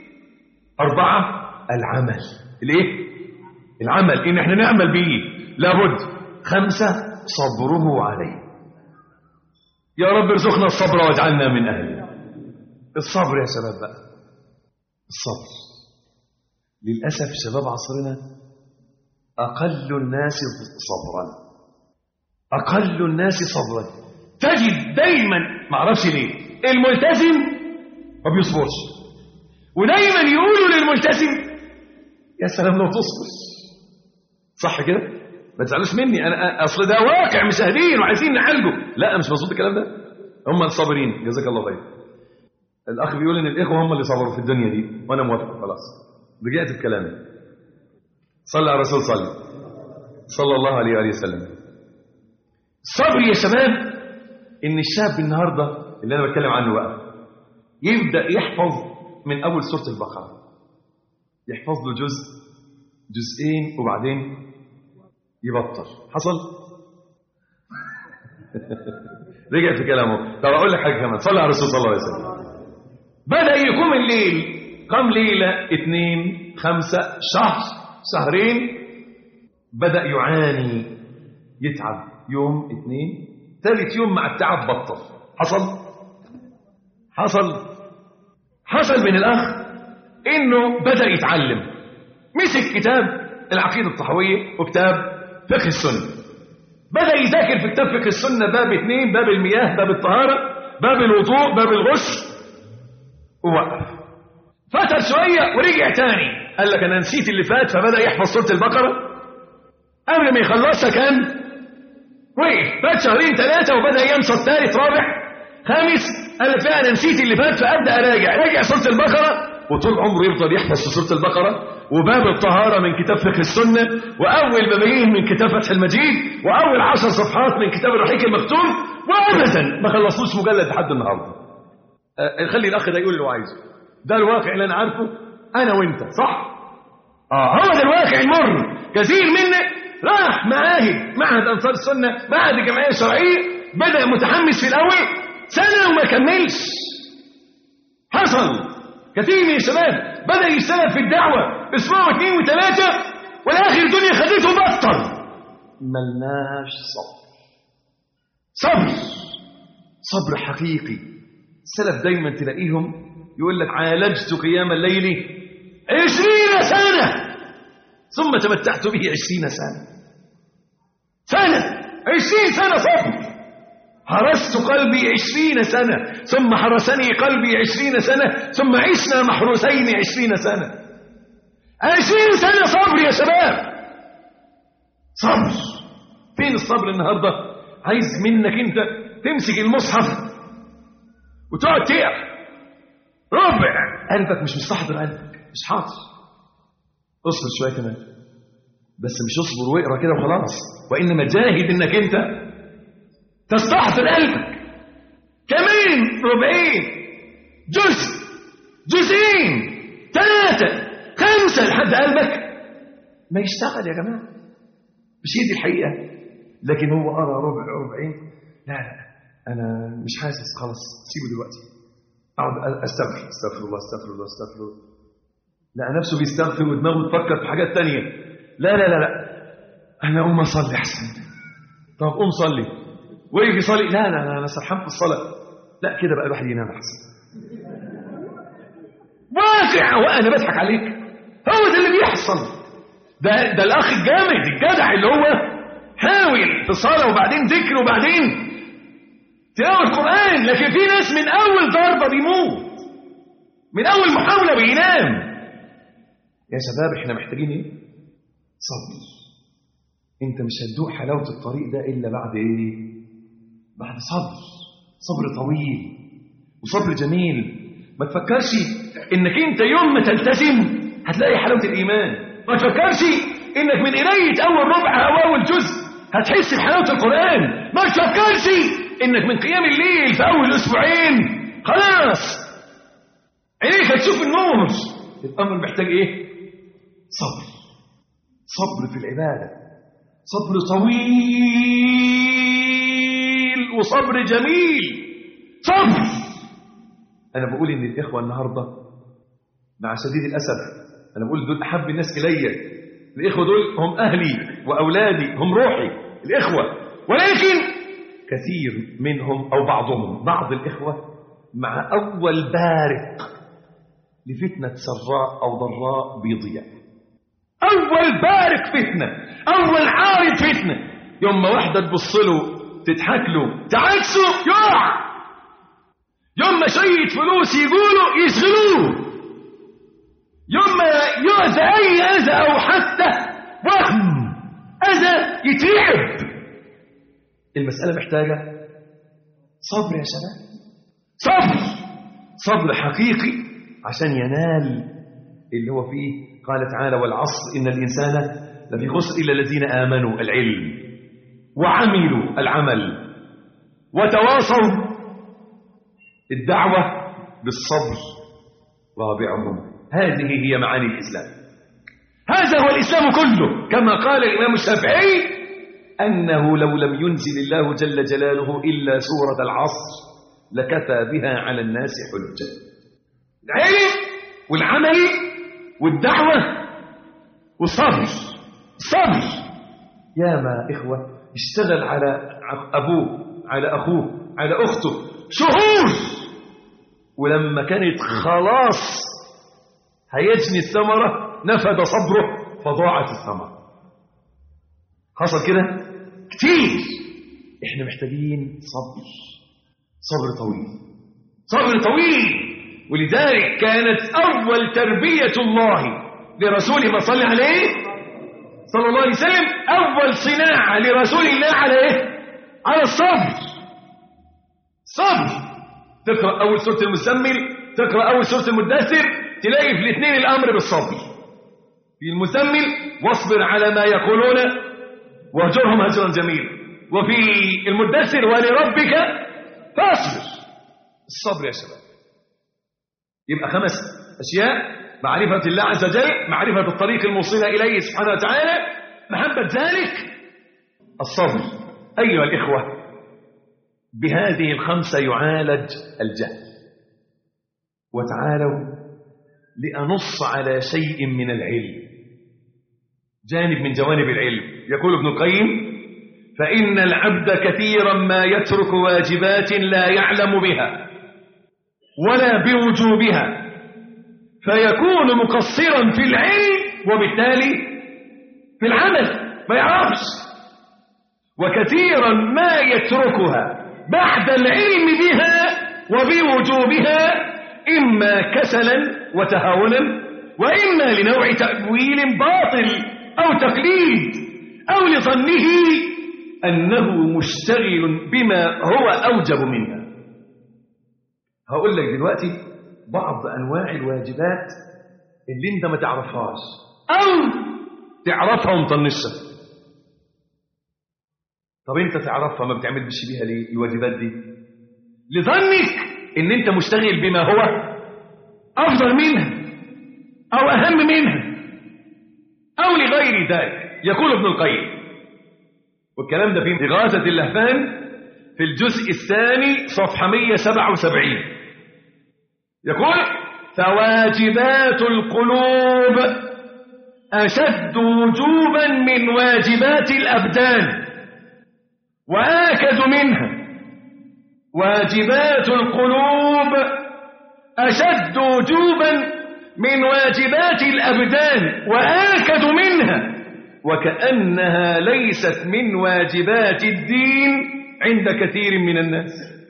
4 العمل. الايه؟ العمل، ان احنا نعمل به لابد. 5 صبره عليه. يا رب ارزقنا الصبر واجعلنا من اهله. الصبر يا شباب بقى، الصبر. للأسف شباب عصرنا أقل الناس صبرا، أقل الناس صبرا. تجد دايما، ما اعرفش ليه، الملتزم ما بيصبرش، ودايما يقولوا للملتزم يا سلام لو تصبر. صح كده؟ ما تزعلوش مني، انا اصل ده واقع مشاهدين وعايزين نعالجه. لا مش مظبوط الكلام ده. هم الصابرين، جزاك الله خير. الاخ بيقول ان الاخوه هم اللي صبروا في الدنيا دي، وانا موافق. خلاص رجعت بكلامي. صلى على الرسول صلى الله عليه وآله وسلم. الصبر يا شباب، ان الشاب النهارده اللي انا بتكلم عنه بقى يبدا يحفظ من اول سوره البقره، يحفظ له جزء جزئين وبعدين يبطل. حصل؟ رجع في كلامه. طب اقول لك حاجه كمان. صلى على الرسول صلى الله عليه وسلم. بدا يقوم الليل، قام ليله 2 5 شهر شهرين، بدا يعاني يتعب يوم 2، ثالث يوم مع التعب بطل. حصل من الاخ انه بدا يتعلم. مسك كتاب العقيده الطحاويه وكتاب فقه السنه، بدا يذاكر في كتاب فقه السنه باب 2، باب المياه، باب الطهاره، باب الوضوء، باب الغسل، ووقف. فتر شويه ورجع تاني، قال لك انا نسيت اللي فات، فبدا يحفظ سوره البقره. قبل ما يخلصها كان وقف. فات 2 3 وبدا ينسى الثالث رابع خامس، قال لك لا انا نسيت اللي فات، فابدا راجع سوره البقره. وطول عمره يفضل يحفظ سوره البقره وباب الطهاره من كتاب فقه السنه، واول بابين من كتاب فتح المجيد، واول 10 صفحات من كتاب الرحيق المختوم، وابدا ما خلصوش مجلد لحد النهارده. خلي الاخ ده يقول اللي هو عايزه. ده الواقع اللي انا عارفه انا وانت، صح؟ هو ده الواقع المر. كثير منا راح معهد انصار السنه، معهد الجمعيه الشرعيه، بدا متحمس في الاول سنه وما كملش. حصل كثير من الشباب بدا يشتغل في الدعوه اسبوع و2 و3، والاخر الدنيا خدته وبطل. ملناش صبر حقيقي. السلف دايما تلاقيهم يقول لك عالجت قيام الليل 20 سنة ثم تمتعت به 20 سنة. 20 سنة صبر. حرست قلبي 20 سنة ثم حرسني قلبي 20 سنة ثم عشنا محروسين 20 سنة. 20 سنة صبر يا شباب. صبر. فين الصبر النهاردة؟ عايز منك انت تمسك المصحف وتقعد تقرا ربع، قلبك مش مستحضر، قلبك مش حاضر. اصبر شويه كمان، بس مش اصبر واقرا كده وخلاص، وانما جاهد انك انت تستحضر قلبك. كمان ربعين، جزء، جزئين، 3 5 لحد قلبك ما يشتغل يا جماعه. مش هي دي الحقيقه. لكن هو قرا ربع ربعين، لا انا مش حاسس، خلاص سيبه دلوقتي، اقعد استغفر الله. لا نفسه بيستغفر ودماغه تفكر في حاجات تانية. لا لا لا لا انا اقوم اصلي احسن. طب قوم صلي ويجي يصلي، لا لا لا انا سرحان في الصلاه. لا كده بقى الواحد ينام احسن. واقع وانا بضحك عليك، هو ده اللي بيحصل. ده الاخ الجامد الجدع اللي هو حاول في الصلاه وبعدين ذكر وبعدين تلاوه القران، لكن في ناس من اول ضربه بيموت، من اول محاوله بينام. يا شباب احنا محتاجين ايه؟ صبر. انت مش هتدوق حلاوه الطريق ده الا بعد ايه؟ بعد صبر. صبر طويل وصبر جميل. ما تفكرش انك انت يوم ما تلتزم هتلاقي حلاوه الايمان. ما تفكرش انك من قرايه اول ربع او اول جزء هتحس بحلاوه القران. ما تفكرش انك من قيام الليل في اول اسبوعين خلاص عينيك هتشوف النور. الامر محتاج ايه؟ صبر. صبر في العباده، صبر طويل وصبر جميل. صبر. انا بقول ان الاخوه النهارده مع شديد الاسف، انا بقول دول احب الناس الي. الاخوه دول هم اهلي واولادي، هم روحي الاخوه، ولكن كثير منهم او بعض الاخوه مع اول بارق لفتنه سراء او ضراء بيضيع. اول بارق فتنه، اول عارض فتنه، يوم ما واحده تبص له تضحك له تعكسه يقع. يوم ما شويه فلوس يقولوا يشغلوه. يوم ما يؤذى اي اذى او حتى وهم اذى يترعب. المساله محتاجه صبر يا شباب. صبر، صبر حقيقي عشان ينال اللي هو فيه. قال تعالى والعصر إن الإنسان لفي خسر إلا الذين آمنوا العلم وعملوا العمل وتواصوا الدعوة بالصبر رابعهم. هذه هي معاني الإسلام. هذا هو الإسلام كله. كما قال الإمام الشافعي أنه لو لم ينزل الله جل جلاله إلا سورة العصر لكفى بها على الناس حجة. العلم والعمل والدعوة والصبر. الصبر. يا ما إخوة اشتغل على أبوه، على أخوه، على أخته شهور، ولما كانت خلاص هيجني الثمرة نفد صبره فضاعت الثمرة. حصل كده كتير. احنا محتاجين صبر، صبر طويل، صبر طويل. ولذلك كانت أول تربية الله لرسوله ما صلى عليه صلى الله عليه وسلم، أول صناعة لرسول الله على إيه؟ على الصبر. صبر. تقرأ أول سورة المزمل، تقرأ أول سورة المدثر، تلاقي في الاثنين الأمر بالصبر. في المزمل واصبر على ما يقولون واهجرهم هجرا جميلا، وفي المدثر ولربك فاصبر. الصبر يا شباب. يبقى 5 أشياء: معرفة الله عز وجل، معرفة الطريق الموصلة إليه سبحانه وتعالى، محبة ذلك، الصبر. أيها الإخوة بهذه ال5 يعالج الجهل. وتعالوا لأنص على شيء من العلم، جانب من جوانب العلم. يقول ابن القيم فإن العبد كثيرا ما يترك واجبات لا يعلم بها ولا بوجوبها فيكون مقصرا في العلم وبالتالي في العمل ما يعرفش. وكثيرا ما يتركها بعد العلم بها وبوجوبها إما كسلا وتهاونا، وإما لنوع تأويل باطل أو تقليد، أو لظنه أنه مشتغل بما هو أوجب منها. هقول لك دلوقتي بعض أنواع الواجبات اللي انت ما تعرفهاش أو تعرفها ومطنشها. طب انت تعرفها ما بتعملش بيها ليه الواجبات دي؟ لظنك ان انت مشتغل بما هو افضل منها او اهم منها او لغير ذلك. يقول ابن القيم، والكلام ده في إغاثة اللهفان في الجزء الثاني صفحة 177، يقول: فواجبات القلوب أشد وجوبا من واجبات الأبدان وآكد منها. واجبات القلوب أشد وجوبا من واجبات الأبدان وآكد منها، وكأنها ليست من واجبات الدين عند كثير من الناس،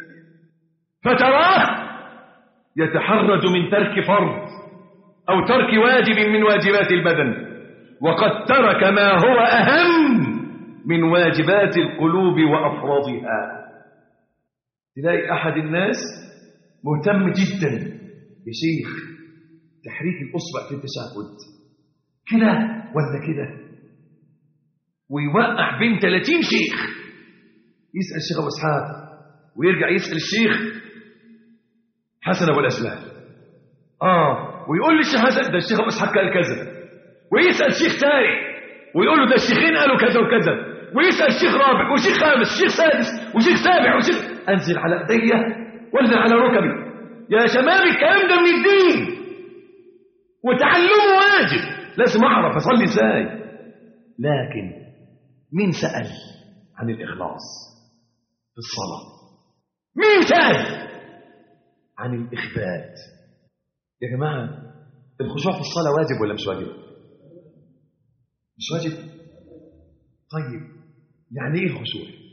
فتراه يتحرج من ترك فرض أو ترك واجب من واجبات البدن، وقد ترك ما هو أهم من واجبات القلوب وأفرادها. تلاقي أحد الناس مهتم جدا يا شيخ تحريك الأصبع في التشهد كده ولا كده، ويوقع بين 30 شيخ، يسأل الشيخ أبو إسحاق ويرجع يسأل الشيخ حسن أبو الأسلام ويقول للشيخ حسن ده الشيخ أبو إسحاق قال كذا، ويسأل الشيخ ثاني ويقول له ده الشيخين قالوا كذا وكذا، ويسأل الشيخ رابع وشيخ خامس وشيخ سادس وشيخ سابع وشيخ أنزل على أيدي وانزل على ركبي. يا شباب الكلام ده من الدين وتعلمه واجب، لازم أعرف أصلي إزاي. لكن مين سأل عن الإخلاص في الصلاة؟ مين سأل عن الإخبات؟ يا جماعة الخشوع في الصلاة واجب ولا مش واجب؟ مش واجب؟ طيب يعني إيه الخشوع؟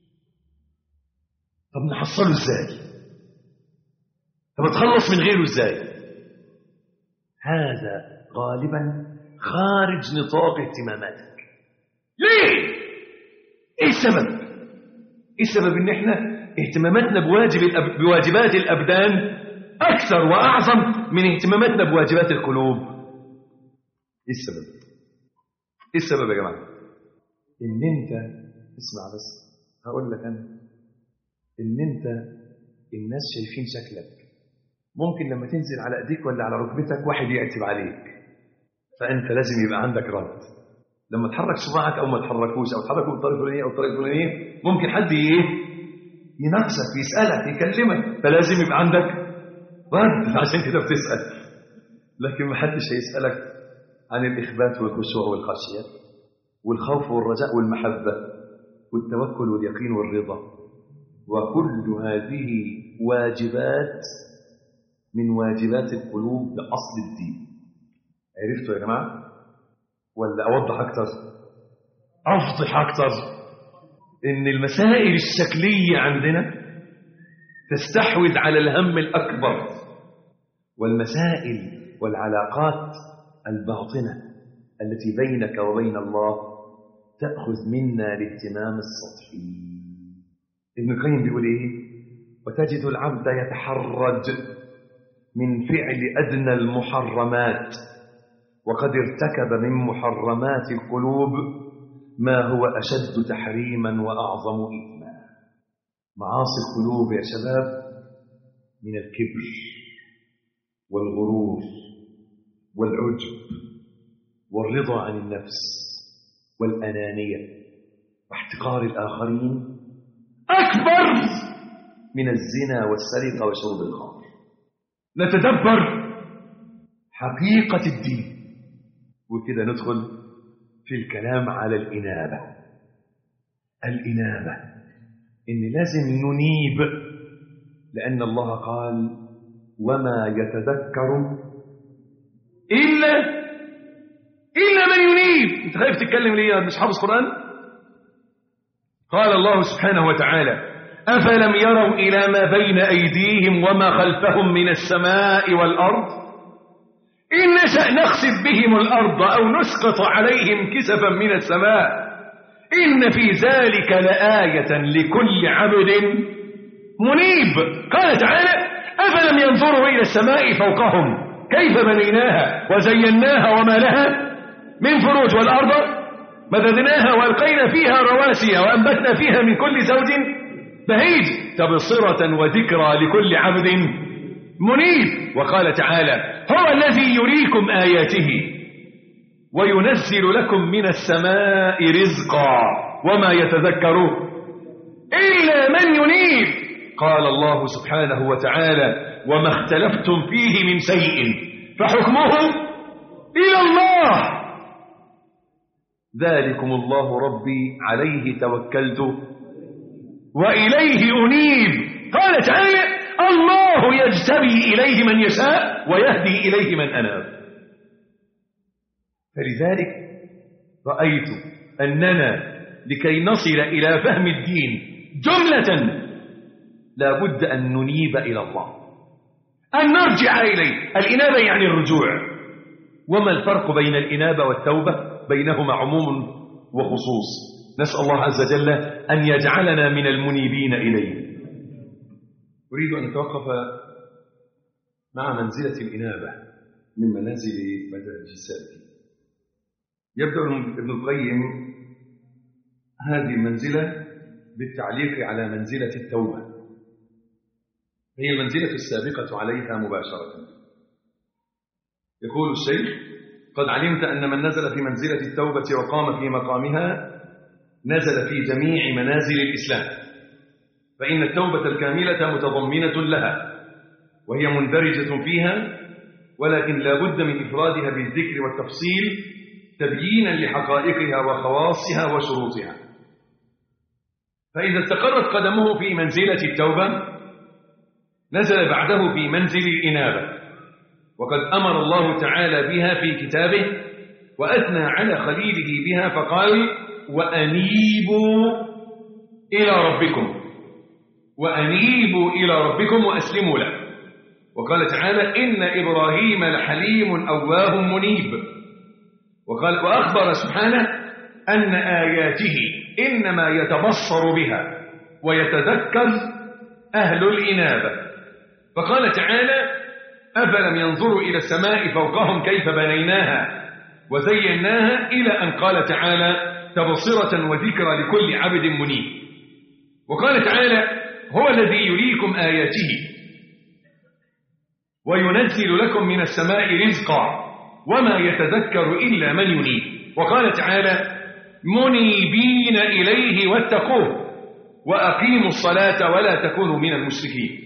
طب نحصله إزاي؟ طب نتخلص من غيره إزاي؟ هذا غالبا خارج نطاق اهتماماتك. ليه؟ ايه السبب؟ ايه السبب ان احنا اهتماماتنا بواجبات الابدان اكثر واعظم من اهتماماتنا بواجبات القلوب؟ ايه السبب؟ ايه السبب يا جماعه؟ ان انت اسمع بس هقول لك انا ان انت الناس شايفين شكلك، ممكن لما تنزل على ايديك ولا على ركبتك واحد يعتب عليك، فانت لازم يبقى عندك رد. لما تحرك صباعك او ما تحركوش او تحركه بالطريقه الفلانيه او الطريقه الفلانيه، ممكن حد يناقشك يسالك يكلمك، فلازم يبقى عندك رد، عشان كده بتسال. لكن ما حدش هيسالك عن الاخبات والخشوع والخشيه والخوف والرجاء والمحبه والتوكل واليقين والرضا، وكل هذه واجبات من واجبات القلوب بأصل الدين. عرفتوا يا جماعة؟ ولا أوضح أكتر؟ أفضح أكتر؟ إن المسائل الشكلية عندنا تستحوذ على الهم الأكبر، والمسائل والعلاقات الباطنة التي بينك وبين الله تأخذ منا الاهتمام السطحي. ابن القيم بيقول إيه؟ وتجد العبد يتحرج من فعل أدنى المحرمات، وقد ارتكب من محرمات القلوب ما هو أشد تحريما وأعظم إثما. معاصي القلوب يا شباب من الكبر والغرور والعجب والرضا عن النفس والأنانية واحتقار الآخرين أكبر من الزنا والسرقة وشرب الخمر. نتدبر حقيقة الدين، وكده ندخل في الكلام على الإنابة. الإنابة إن لازم ننيب، لأن الله قال وما يتذكر إلا من ينيب. أنت خايف تتكلم ليه؟ مش حافظ قرآن؟ قال الله سبحانه وتعالى أفلم يروا إلى ما بين أيديهم وما خلفهم من السماء والأرض إن نشأ نخسف بهم الأرض أو نسقط عليهم كسفا من السماء إن في ذلك لآية لكل عبد منيب. قال تعالى أفلم ينظروا إلى السماء فوقهم كيف بنيناها وزيناها وما لها من فروج، والأرض مددناها وألقينا فيها رواسي وأنبتنا فيها من كل زوج بهيج تبصرة وذكرى لكل عبد منيب. وقال تعالى هو الذي يريكم آياته وينزل لكم من السماء رزقا وما يتذكر إلا من ينيب. قال الله سبحانه وتعالى وما اختلفتم فيه من شيء فحكمه إلى الله ذلكم الله ربي عليه توكلت وإليه أنيب. قال تعالى الله يجتبي إليه من يشاء ويهدي إليه من أناب. فلذلك رأيت أننا لكي نصل إلى فهم الدين جملة لا بد أن ننيب إلى الله، أن نرجع إليه. الإنابة يعني الرجوع. وما الفرق بين الإنابة والتوبة؟ بينهما عموم وخصوص. نسأل الله عز وجل أن يجعلنا من المنيبين إليه. أريد أن أتوقف مع منزلة الإنابة من منازل مدارج السالكين. يبدأ ابن القيم هذه المنزلة بالتعليق على منزلة التوبة، هي المنزلة السابقة عليها مباشرة. يقول الشيخ قد علمت أن من نزل في منزلة التوبة وقام في مقامها نزل في جميع منازل الإسلام، فإن التوبة الكاملة متضمنة لها وهي مندرجة فيها، ولكن لا بد من إفرادها بالذكر والتفصيل تبيينا لحقائقها وخواصها وشروطها. فإذا استقرت قدمه في منزلة التوبة نزل بعده في منزل الإنابة، وقد أمر الله تعالى بها في كتابه وأثنى على خليله بها فقال وأنيبوا إلى ربكم، وأنيبوا إلى ربكم وأسلموا له. وقال تعالى إن إبراهيم لحليم أواه منيب. وأخبر سبحانه أن آياته إنما يتبصر بها ويتذكر أهل الإنابة. فقال تعالى أفلم ينظروا إلى السماء فوقهم كيف بنيناها وزيناها، إلى أن قال تعالى تبصرة وذكرى لكل عبد منيب. وقال تعالى هو الذي يريكم آياته وينزل لكم من السماء رزقا وما يتذكر إلا من ينيب. وقال تعالى منيبين إليه واتقوه وأقيموا الصلاة ولا تكونوا من المشركين.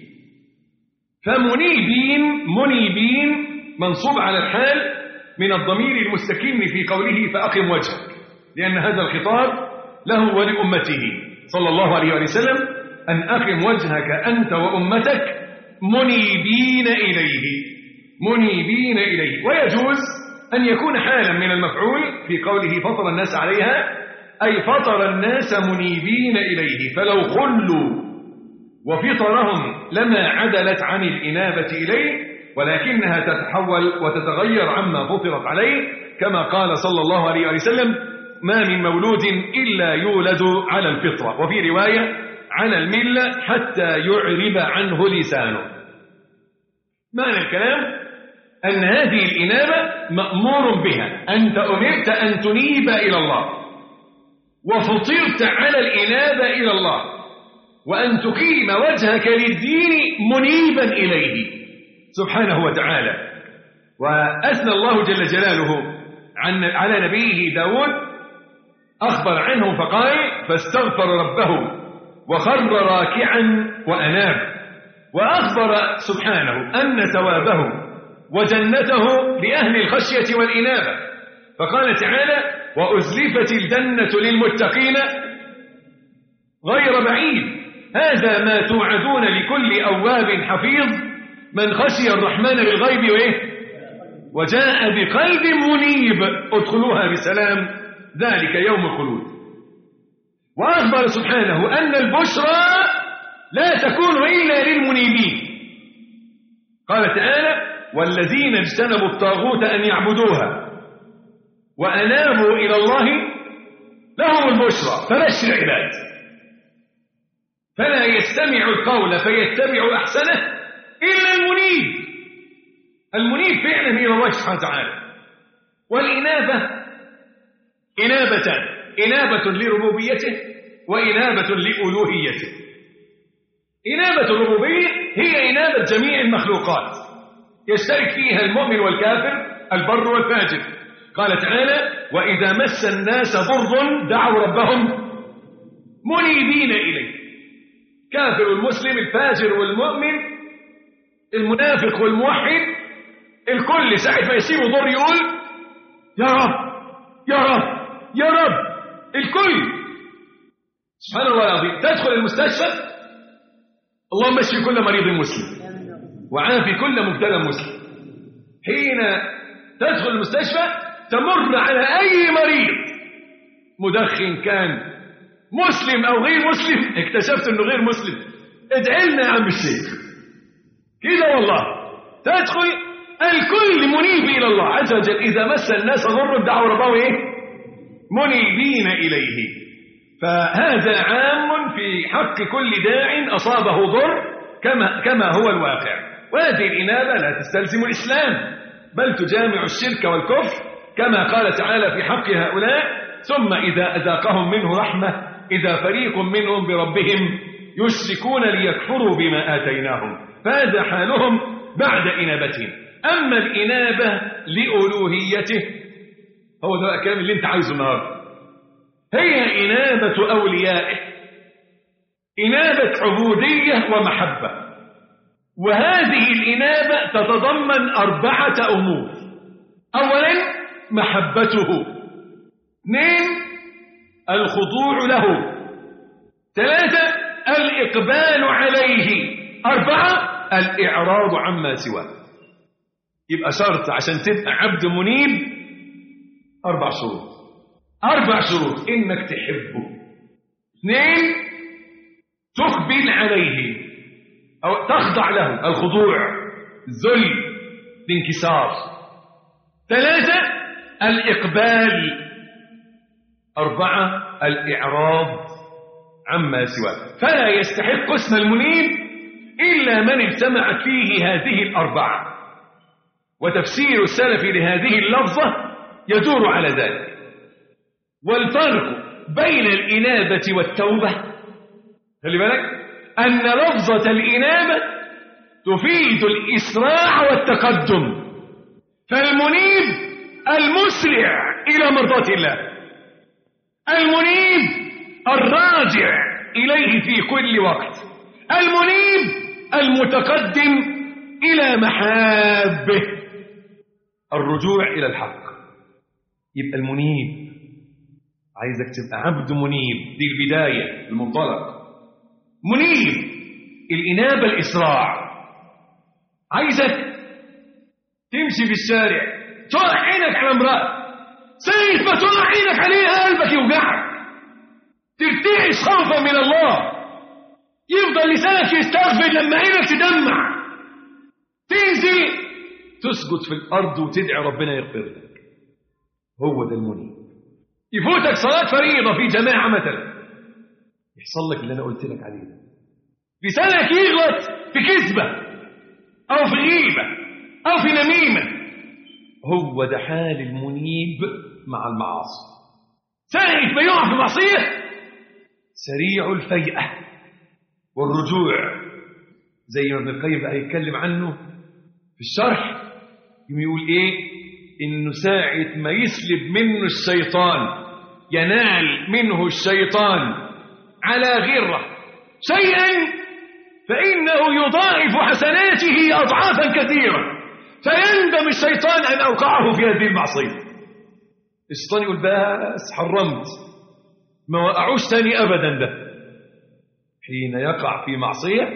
منيبين منصوب على الحال من الضمير المستكن في قوله فأقم وجهك، لأن هذا الخطاب له ولأمته صلى الله عليه وسلم أن أقم وجهك أنت وأمتك منيبين إليه. ويجوز أن يكون حالا من المفعول في قوله فطر الناس عليها، أي فطر الناس منيبين إليه، فلو خلوا وفطرهم لما عدلت عن الإنابة إليه، ولكنها تتحول وتتغير عما فطرت عليه، كما قال صلى الله عليه وسلم ما من مولود إلا يولد على الفطرة، وفي رواية على الملة حتى يعرب عنه لسانه. معنى الكلام أن هذه الإنابة مأمور بها، أنت أمرت أن تنيب إلى الله وفطرت على الإنابة إلى الله، وأن تقيم وجهك للدين منيبا إليه سبحانه وتعالى. وأثنى الله جل جلاله على نبيه داود، أخبر عنه فقال فاستغفر ربه وخر راكعا وأناب. وأخبر سبحانه أن ثوابه وجنته لأهل الخشية والإنابة، فقال تعالى وأزلفت الجنة للمتقين غير بعيد، هذا ما توعدون لكل أواب حفيظ من خشي الرحمن بالغيب وجاء بقلب منيب ادخلوها بسلام ذلك يوم الخلود. وأخبر سبحانه أن البشرى لا تكون إلا للمنيبين، قال تعالى والذين اجتنبوا الطاغوت أن يعبدوها وأنابوا إلى الله لهم البشرى فبشر عباد. فلا يستمع القول فيتبع أحسنه إلا المنيب فعلا إلى الله سبحانه وتعالى. والإنابة إنابتان، إنابة لربوبيته وإنابة لألوهيته. إنابة الربوبية هي إنابة جميع المخلوقات يشترك فيها المؤمن والكافر، البر والفاجر. قال تعالى وإذا مس الناس ضر دعوا ربهم منيبين إليه. كافر والمسلم، الفاجر والمؤمن، المنافق والموحد، الكل ساعة ما يسيبه ضر يقول يا رب يا رب يا رب الكل. سبحان الله العظيم. تدخل المستشفى اللهم اشف كل مريض مسلم وعافي كل مبتلى مسلم. حين تدخل المستشفى تمر على أي مريض مدخن كان مسلم أو غير مسلم، اكتشفت أنه غير مسلم، ادعي لنا يا عم الشيخ كده والله. تدخل الكل منيب إلى الله عز وجل. إذا مس الناس ضر دعوا ربهم إيه؟ منيبين إليه. فهذا عام في حق كل داع أصابه ضر كما هو الواقع. وهذه الإنابة لا تستلزم الإسلام بل تجامع الشرك والكفر كما قال تعالى في حق هؤلاء: ثم إذا أذاقهم منه رحمة إذا فريق منهم بربهم يشركون ليكفروا بما آتيناهم. فهذا حالهم بعد إنابتهم. أما الإنابة لألوهيته هو ده الكلام اللي انت عايزه النهارده، هي إنابة أوليائه، إنابة عبودية ومحبة. وهذه الإنابة تتضمن 4 أمور: أولا محبته، 2 الخضوع له، 3 الإقبال عليه، 4 الإعراض عما سواه. يبقى شرط عشان تبقى عبد منيب 4 شروط. 4 شروط: إنك تحبه، 2 تقبل عليه أو تخضع له، الخضوع، الذل، الانكسار، 3 الإقبال، 4 الإعراض عما سواه. فلا يستحق اسم المنيب إلا من اجتمعت فيه هذه 4. وتفسير السلف لهذه اللفظة يدور على ذلك. والفرق بين الإنابة والتوبة، خلي بالك أن لفظة الإنابة تفيد الإسراع والتقدم، فالمنيب المسرع إلى مرضاة الله، المنيب الراجع إليه في كل وقت، المنيب المتقدم إلى محابه، الرجوع إلى الحق. يبقى المنيب عايزك تبقى عبد منيب، دي البداية المنطلق. منيب الإنابة الإسراع. عايزك تمشي في الشارع تقع عينك على امرأة، سيف ما تقع عينك عليها قلبك يوجعك، ترتعش خوفا من الله، يفضل لسانك يستغفر لما عينك تدمع، تنزل تسجد في الأرض وتدعي ربنا يغفر لك. هو ده المنيب. يفوتك صلاة فريضة في جماعة مثلا، يحصل لك اللي أنا قلت لك عليه ده، لسانك يغلط في كذبة أو في غيبة أو في نميمة. هو ده حال المنيب مع المعاصي. ساعة ما يقع في معصية سريع الفيئة والرجوع، زي ما ابن القيم بقى يتكلم عنه في الشرح، يقول إيه؟ إنه ساعة ما يسلب منه الشيطان، ينال منه الشيطان على غرة شيئا فإنه يضاعف حسناته أضعافا كثيرة، فيندم الشيطان أن أوقعه في هذه المعصية. الشيطان يقول بس حرمت، ما وقعوش تاني أبدا. ده حين يقع في معصية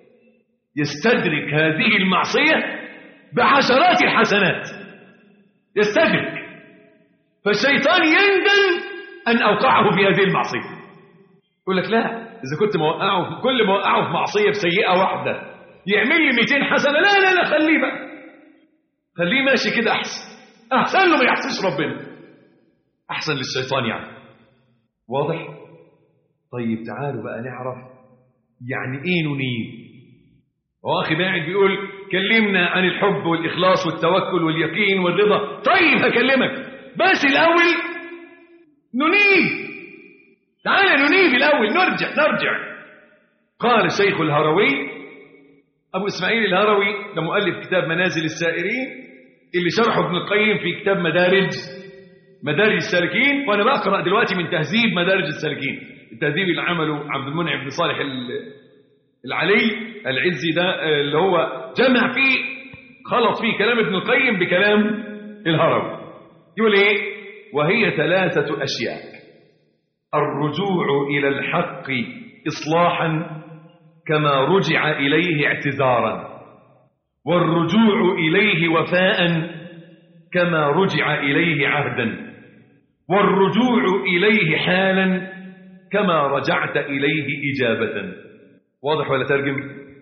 يستدرك هذه المعصية بعشرات الحسنات، يستدرك، فالشيطان يندم أن أوقعه في هذه المعصية. يقول لك لا، إذا كنت موقعه، كل ما وقعه في معصية بسيئة واحدة يعمل لي 200 حسنة، لا خليه بقى، خليه ماشي كده أحسن له ما يحسش ربنا، أحسن للشيطان يعني. واضح؟ طيب تعالوا بقى نعرف يعني إيه ننيب. وأخي باعد بيقول كلمنا عن الحب والإخلاص والتوكل واليقين والرضا. طيب هكلمك، بس الأول ننيب. تعالى ننيب الأول، نرجع. قال الشيخ الهروي أبو إسماعيل الهروي، ده مؤلف كتاب منازل السائرين اللي شرحه ابن القيم في كتاب مدارج السالكين. وأنا بقرأ دلوقتي من تهذيب مدارج السالكين، التهذيب اللي عمله عبد المنعم بن صالح العلي العزي، ده اللي هو جمع فيه، خلط فيه كلام ابن القيم بكلام الهروي. يقول ايه؟ وهي 3 أشياء: الرجوع إلى الحق إصلاحا كما رجع إليه اعتذارا، والرجوع إليه وفاء كما رجع إليه عهدا، والرجوع إليه حالا كما رجعت إليه إجابة. واضح ولا ترجم؟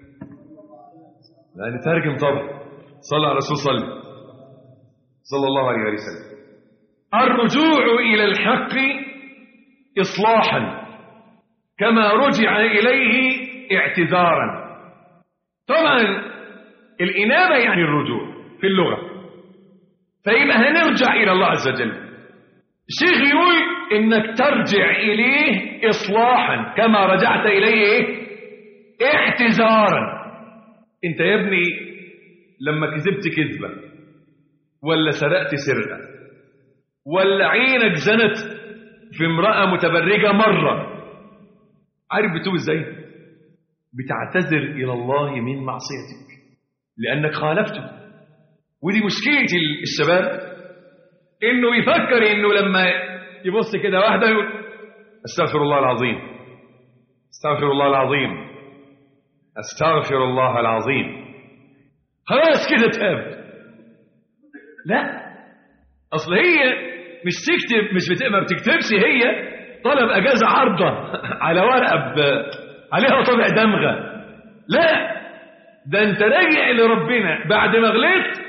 لا نترجم طبعا. صلى على الرسول صلى الله عليه وسلم. الرجوع إلى الحق إصلاحا كما رجع إليه اعتذارا. طبعا الإنابة يعني الرجوع في اللغة، فيبقى هنرجع إلى الله عز وجل. الشيخ يقول إنك ترجع إليه إصلاحا كما رجعت إليه اعتذارا. انت يا ابني لما كذبت كذبة ولا سرقت سرقة ولا عينك زنت في امرأة متبرجة مرة، عارف بتقول ازاي؟ بتعتذر إلى الله من معصيتك لأنك خالفته. ودي مشكلة الشباب، إنه يفكر إنه لما يبص كده واحدة يقول استغفر الله العظيم، استغفر الله العظيم، استغفر الله العظيم، خلاص كده تاب. لا، أصل هي مش تكتب، ما بتكتبش، هي طلب أجازة عارضة على ورقة عليها طبع دمغة. لا، ده انت راجع لربنا بعد ما غلطت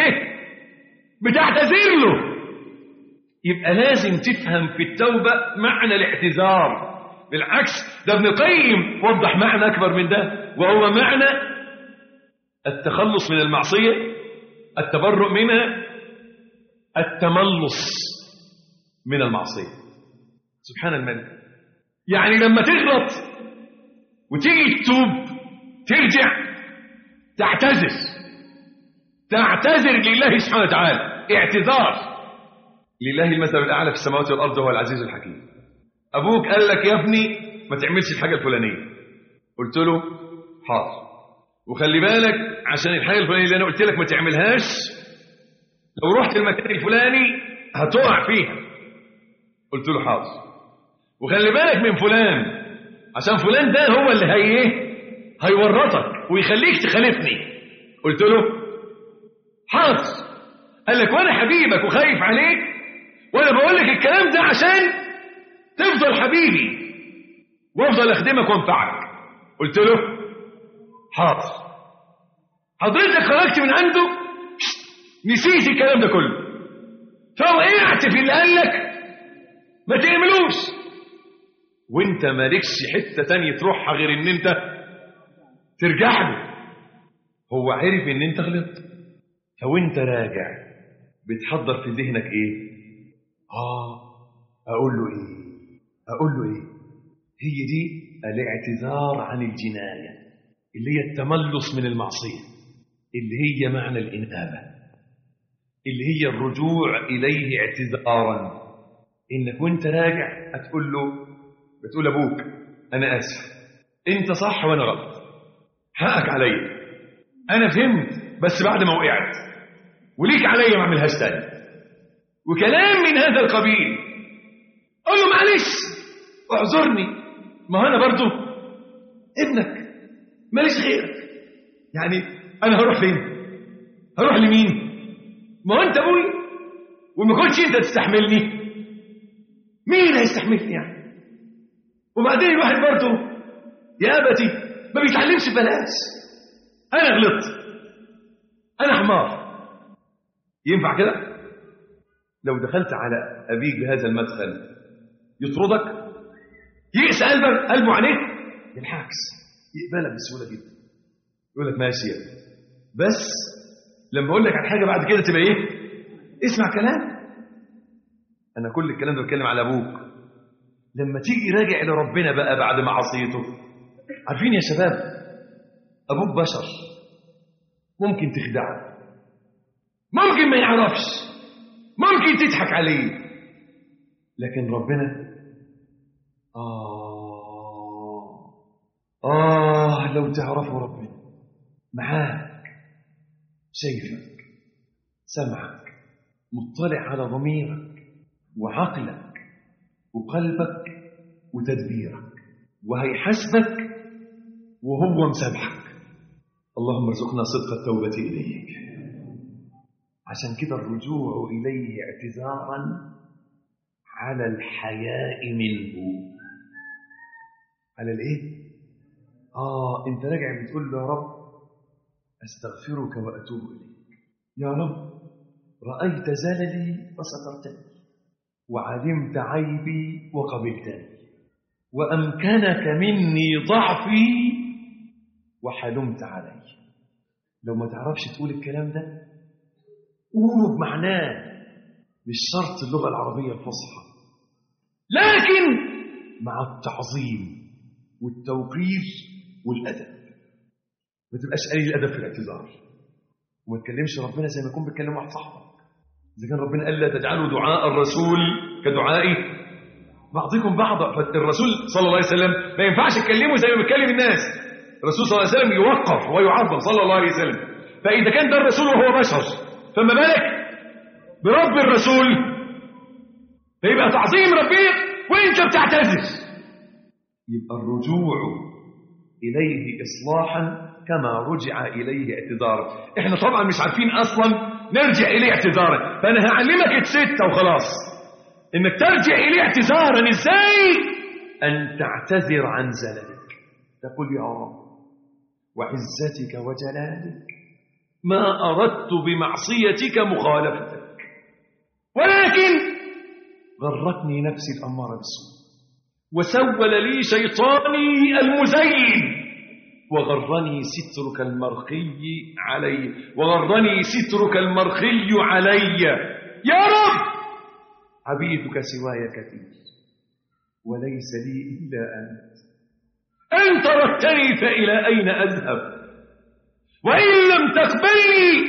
بتعتذر له. يبقى لازم تفهم في التوبة معنى الاعتذار. بالعكس، ده ابن القيم وضح معنى أكبر من ده، وهو معنى التخلص من المعصية، التبرؤ منها، التملص من المعصية. سبحان الملك. يعني لما تغلط وتيجي تتوب ترجع تعتذر لله سبحانه وتعالى اعتذار. لله المثل الأعلى في السماوات والأرض وهو العزيز الحكيم. أبوك قال لك يا ابني ما تعملش الحاجة الفلانية، قلت له حاضر، وخلي بالك عشان الحاجة الفلانية اللي أنا قلت لك ما تعملهاش لو رحت المكان الفلاني هتقع فيها، قلت له حاضر، وخلي بالك من فلان عشان فلان ده هو اللي هيورطك ويخليك تخالفني، قلت له حاضر. قال لك وانا حبيبك وخايف عليك وانا بقول لك الكلام ده عشان تفضل حبيبي وافضل اخدمك وانفعك، قلت له حاضر. حضرتك خرجت من عنده نسيت الكلام ده كله، فوقعت في اللي قال لك ما تعملوش، وانت مالكش حته تانية تروحها غير ان انت ترجع له. هو عرف ان انت غلطت، فوانت راجع بتحضر في ذهنك ايه؟ اقول له ايه؟ هي دي الاعتذار عن الجناية، اللي هي التملص من المعصية، اللي هي معنى الإنابة، اللي هي الرجوع إليه اعتذارا. إنك وانت راجع بتقول أبوك أنا آسف، أنت صح وأنا غلط، حقك عليا، أنا فهمت بس بعد ما وقعت، وليك عليا ما اعملهاش تاني، وكلام من هذا القبيل. قل له معلش اعذرني، ما أنا برضو ابنك ماليش غيرك، يعني أنا هروح فين؟ هروح لمين؟ ما هو أنت أبوي وما كنتش أنت تستحملني، مين هيستحملني يعني؟ وبعدين الواحد برضو يا أبتي ما بيتعلمش ببلاش، أنا غلطت، أنا حمار. ينفع كده؟ لو دخلت على أبيك بهذا المدخل يطردك، يئس قلبه عليك، بالعكس يقبلك بسهولة جدا، يقول لك ماشي يا ابني، بس لما أقول لك عن حاجة بعد كده تبقى إيه؟ اسمع كلام. أنا كل الكلام ده بتكلم على أبوك. لما تيجي راجع إلى ربنا بقى بعد ما عصيته، عارفين يا شباب أبوك بشر، ممكن تخدعه، ممكن ما يعرفش، ممكن تضحك عليه، لكن ربنا لو تعرفوا ربنا معاك، شايفك، سمعك، مطلع على ضميرك، وعقلك وقلبك وتدبيرك، وهيحاسبك وهو مسامحك. اللهم ارزقنا صدق التوبة إليك. عشان كده الرجوع إليه اعتذارا على الحياء منه. على الايه؟ انت راجع بتقول له يا رب استغفرك واتوب اليك، يا رب رايت زللي فسترتني، وعلمت عيبي وقبلتني، وامكنك مني ضعفي وحلمت علي. لو ما تعرفش تقول الكلام ده قوله بمعناه، مش شرط اللغه العربيه الفصحى، لكن مع التعظيم والتوقير والأدب. ما تبقاش قليل الأدب في الاعتذار، وما تكلمش ربنا زي ما يكون بتكلم واحد صاحبك. إذا كان ربنا قال لا تجعلوا دعاء الرسول كدعاء بعضكم بعضا، فالرسول صلى الله عليه وسلم ما ينفعش تكلمه زي ما بيتكلم الناس. الرسول صلى الله عليه وسلم يوقر ويعظم صلى الله عليه وسلم. فإذا كان ده الرسول وهو بشر، فما بالك برب الرسول؟ فيبقى تعظيم ربنا وانت بتعتذر. يبقى الرجوع إليه إصلاحا كما رجع إليه اعتذارا. احنا طبعا مش عارفين أصلا نرجع إليه اعتذارا، فأنا هعلمك الستة وخلاص. إنك ترجع إليه اعتذارا إزاي؟ أن تعتذر عن زللك، تقول يا رب وعزتك وجلالك ما أردت بمعصيتك مخالفتك، ولكن غرتني نفسي الأمارة بالسوء، وسول لي شيطاني المزين، وغرني سترك المرخي علي، وغرني سترك المرخي علي. يا رب عبيدك سواي كثير وليس لي إلا أنت، إن تركتني فإلى أين أذهب؟ وإن لم تقبلني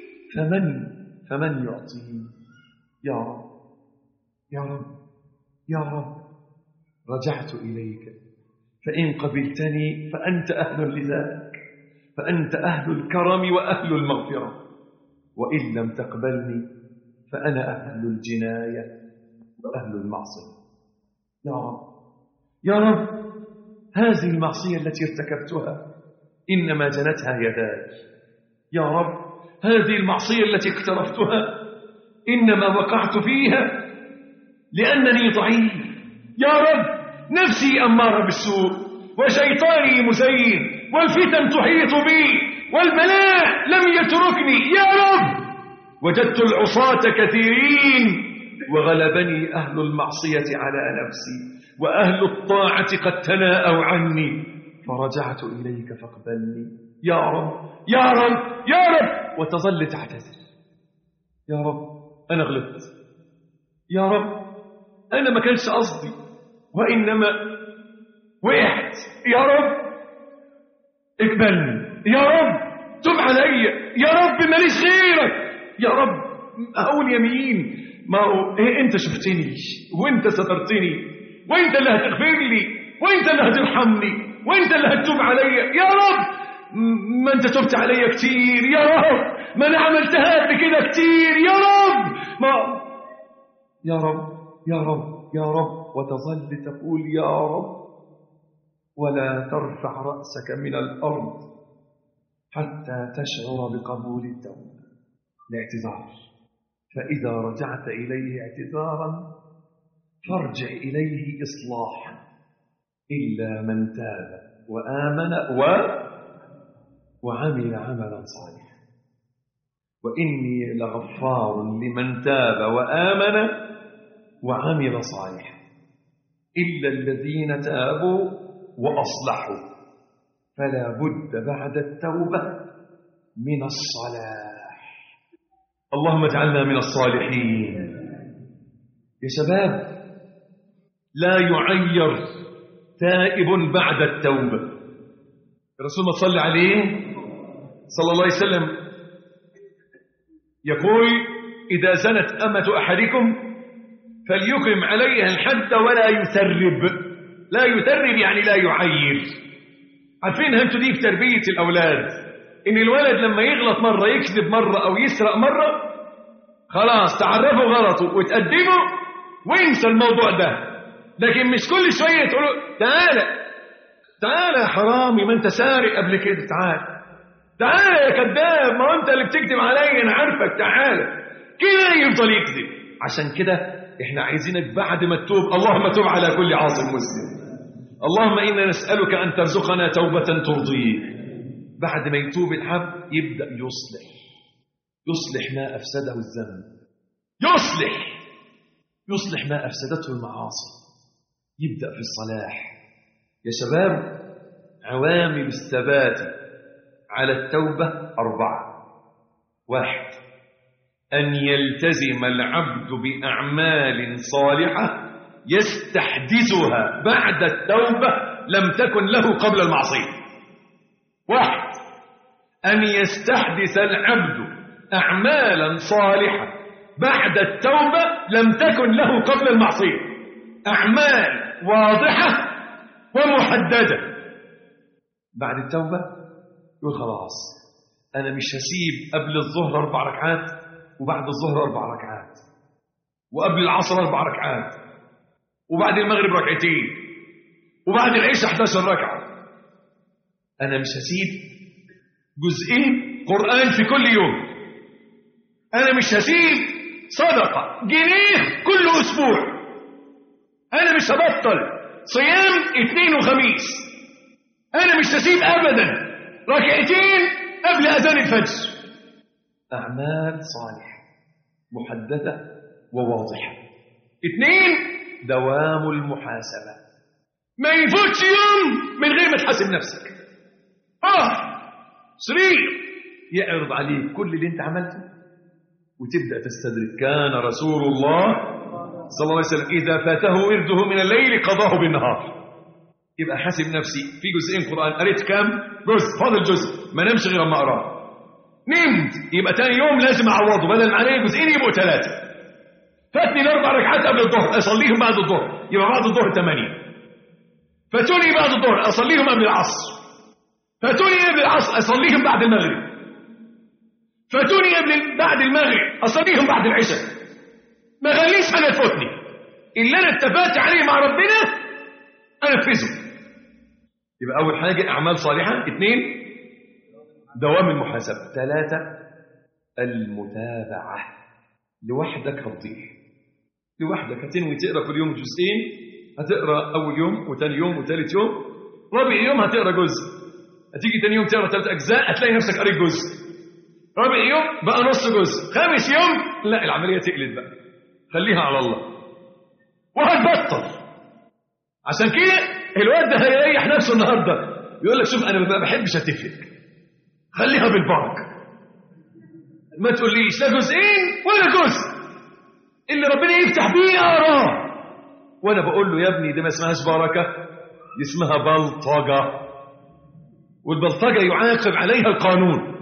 فمن يعطيني؟ يا رب يا رب يا رب رجعت إليك، فإن قبلتني فأنت أهل لذلك، فأنت أهل الكرم وأهل المغفرة، وإن لم تقبلني فأنا أهل الجناية وأهل المعصية. يا رب يا رب هذه المعصية التي ارتكبتها إنما جنتها يداي. يا رب هذه المعصية التي اقترفتها إنما وقعت فيها لأنني ضعيف. يا رب نفسي أمارة بالسوء، وشيطاني مزين، والفتن تحيط بي، والبلاء لم يتركني. يا رب وجدت العصاة كثيرين، وغلبني أهل المعصية على نفسي، وأهل الطاعة قد تناءوا عني، فرجعت إليك فاقبلني. يا رب يا رب يا رب، وتظل تعتذر. يا رب أنا غلطت، يا رب أنا ما كانش قصدي وإنما وقعت، يا رب اقبلني، يا رب تب علي، يا رب ماليش غيرك، يا رب أقول يمين. ما هو أنت شفتني وأنت سترتني، وأنت اللي هتغفر لي، وأنت اللي هترحمني، وأنت اللي هتتوب علي. يا رب ما أنت تبت علي كتير، يا رب ما أنا عملتها قبل كده كتير، يا رب يا رب يا رب يا رب، وتظل تقول يا رب ولا ترفع رأسك من الأرض حتى تشعر بقبول التوبة. الاعتذار، فإذا رجعت إليه اعتذارا فارجع إليه إصلاحا، إلا من تاب وآمن وعمل عملا صالحا، وإني لغفار لمن تاب وآمن وعمل صالحا إلا الذين تابوا وأصلحوا، فلا بد بعد التوبة من الصلاح. اللهم اجعلنا من الصالحين. يا شباب لا يعير تائب بعد التوبة. الرسول صلى عليه صلى الله عليه وسلم يقول إذا زنت أمة أحدكم فليكرم عليها الحد ولا يثرب. لا يثرب يعني لا يعير. عارفين انتوا دي في تربية الأولاد، إن الولد لما يغلط مرة، يكذب مرة أو يسرق مرة، خلاص تعرفوا غلطه وتقدمه وانسى الموضوع ده. لكن مش كل شوية تقولوا تعالى يا حرامي، ما انت سارق قبل كده، تعالى يا كذاب، ما انت اللي بتكذب عليا، انا عارفك، تعالى كده يفضل يكذب. عشان كده احنا عايزينك بعد ما تتوب، اللهم تب على كل عاصم مسلم، اللهم إنا نسألك أن ترزقنا توبة ترضيك. بعد ما يتوب العبد يبدأ يصلح ما أفسده الذنب، يصلح ما أفسدته المعاصي، يبدأ في الصلاح. يا شباب، عوامل الثبات على التوبة 4. 1، أن يلتزم العبد بأعمال صالحة يستحدثها بعد التوبة لم تكن له قبل المعصية. 1، أن يستحدث العبد أعمالا صالحة بعد التوبة لم تكن له قبل المعصية، أعمال واضحة ومحددة. بعد التوبة يقول خلاص أنا مش هسيب قبل الظهر 4 ركعات، وبعد الظهر 4 ركعات، وقبل العصر 4 ركعات، وبعد المغرب 2 ركعتين، وبعد العشاء 11 ركعة. أنا مش هسيب جزئين قرآن في كل يوم. أنا مش هسيب صدقة جنيه كل أسبوع. أنا مش هبطل صيام 2 وخميس. أنا مش هسيب أبدا 2 ركعتين قبل أذان الفجر. أعمال صالحة محددة وواضحة. 2، دوام المحاسبة. ما يفوتش يوم من غير ما تحاسب نفسك. سرير يعرض عليك كل اللي انت عملته وتبدأ تستدرك. كان رسول الله صلى الله عليه وسلم إذا فاته ورده من الليل قضاه بالنهار. يبقى حاسب نفسي في جزئين قرآن، قريت كام جزء، فاضل جزء، ما نمشي غير ما أقراه. نمت، يبقى تاني يوم لازم أعوضه، بدل ما عليه جزئين يبقوا 3. فاتني 4 ركعات قبل الظهر، أصليهم بعد الظهر، يبقى بعد الظهر 8. فاتوني بعد الظهر، أصليهم قبل العصر. فاتوني قبل العصر، أصليهم بعد المغرب. فاتوني بعد المغرب، أصليهم بعد العشاء. ما خليش حاجة تفوتني. اللي أنا اتفقت عليه مع ربنا أنفذه. يبقى أول حاجة أعمال صالحة. 2، دوام المحاسبة. 3، المتابعة. لوحدك هتضيع، لوحدك هتنوي تقرأ كل يوم جزئين، هتقرأ أول يوم وثاني يوم وثالث يوم، رابع يوم هتقرأ جزء، هتيجي ثاني يوم تقرأ 3 أجزاء، هتلاقي نفسك قريت جزء. رابع يوم بقى نص جزء. 5 يوم لا، العملية تقلت بقى، خليها على الله وهتبطل. عشان كده الواد ده هيريح نفسه النهارده، يقول لك شوف أنا ما بحبش أتفق، خليها بالبركة، ما تقوليش لا جزئين ولا جزء، اللي ربنا يفتح بيه أراه. وأنا بقول له يا ابني دي ما اسمهاش بركة، دي اسمها بلطجة، والبلطجة يعاقب عليها القانون.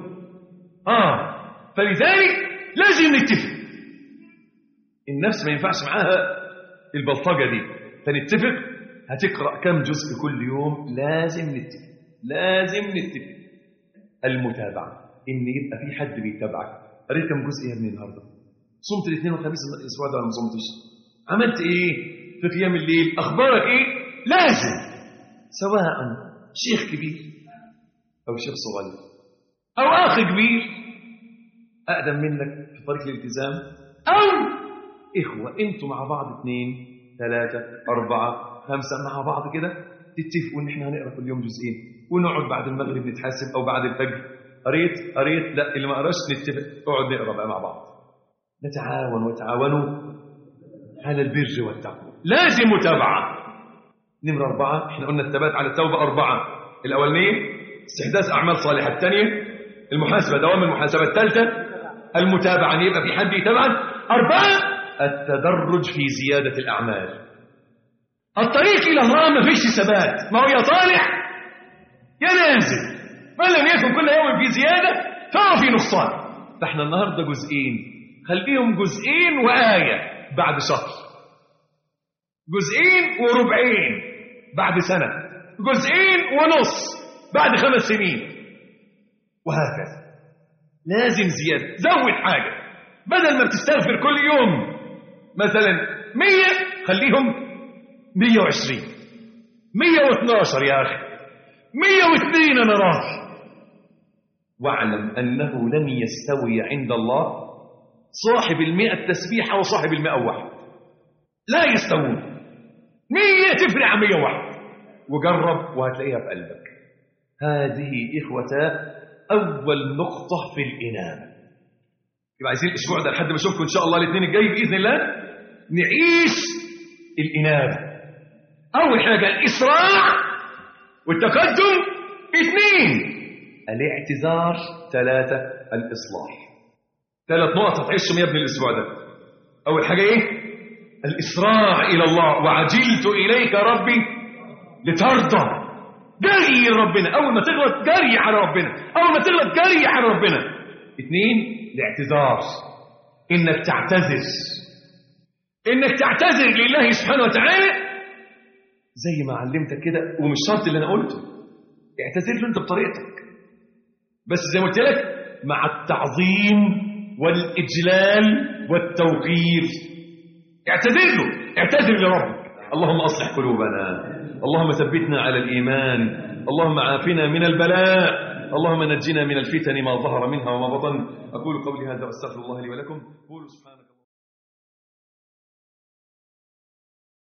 فلذلك لازم نتفق. النفس ما ينفعش معاها البلطجة دي، فنتفق. هتقرأ كم جزء كل يوم؟ لازم نتفق. المتابعة، إن يبقى في حد بيتابعك. قريت كم جزء يا ابني النهارده؟ صمت الاثنين والخميس الاسبوع ده ولا ما صمتش؟ عملت ايه في قيام الليل؟ اخبارك ايه؟ لازم، سواء شيخ كبير او شيخ صغير او اخ كبير اقدم منك في طريق الالتزام، او اخوه انتوا مع بعض 2 3 4 5 مع بعض كده، تتفقوا ان احنا هنقرا كل يوم جزئين، ونقعد بعد المغرب نتحاسب او بعد الفجر. قريت لا، اللي ما قراش نتفق، اقعد نقرا بقى مع بعض. نتعاون وتعاونوا على البر والتقوى. لازم متابعه. نمرة 4، احنا قلنا الثبات على التوبة 4. الأولانية استحداث أعمال صالحة، الثانية المحاسبة، دوام المحاسبة، الثالثة المتابعة، أن يبقى في حد يتابعك. 4، التدرج في زيادة الأعمال. الطريق إلى الله ما فيش ثبات، ما هو يا طالع يا نازل، ما لم يكن كل يوم في زيادة فهو في نقصان. فاحنا النهاردة جزئين، خليهم جزئين وآية بعد شهر، جزئين وربعين بعد سنة، جزئين ونص بعد 5 سنين، وهكذا. لازم زيادة، زود حاجة. بدل ما بتستغفر كل يوم مثلا 100 خليهم 120 112 يا أخي 102 أنا راضي. واعلم أنه لن يستوي عند الله صاحب 100 تسبيحة وصاحب 101 لا يستوون. 100 تفرق عن 101 وجرب وهتلاقيها في قلبك. هذه إخوة أول نقطة في الإنابة. يبقى عايزين الأسبوع ده لحد ما أشوفكم إن شاء الله الاثنين الجاي بإذن الله نعيش الإنابة. أول حاجة الإسراع والتقدم، 2 الاعتذار، 3 الإصلاح. 3 نقط هتعيشهم يا ابني الأسبوع ده. أول حاجة إيه؟ الإسراع إلى الله، وعجلت إليك ربي لترضى. جري ربنا، أول ما تغلط جري على ربنا، أول ما تغلط جري على ربنا. 2 الاعتذار، إنك تعتذر، إنك تعتذر لله سبحانه وتعالى زي ما علمتك كده، ومش شرط اللي أنا قلته، اعتذر له أنت بطريقتك، بس زي ما قلت لك مع التعظيم والإجلال والتوقير. اعتذر له، اعتذر لربك. اللهم أصلح قلوبنا، اللهم ثبتنا على الإيمان، اللهم عافنا من البلاء، اللهم نجنا من الفتن ما ظهر منها وما بطن. أقول قولي هذا وأستغفر الله لي ولكم. قولوا سبحانك.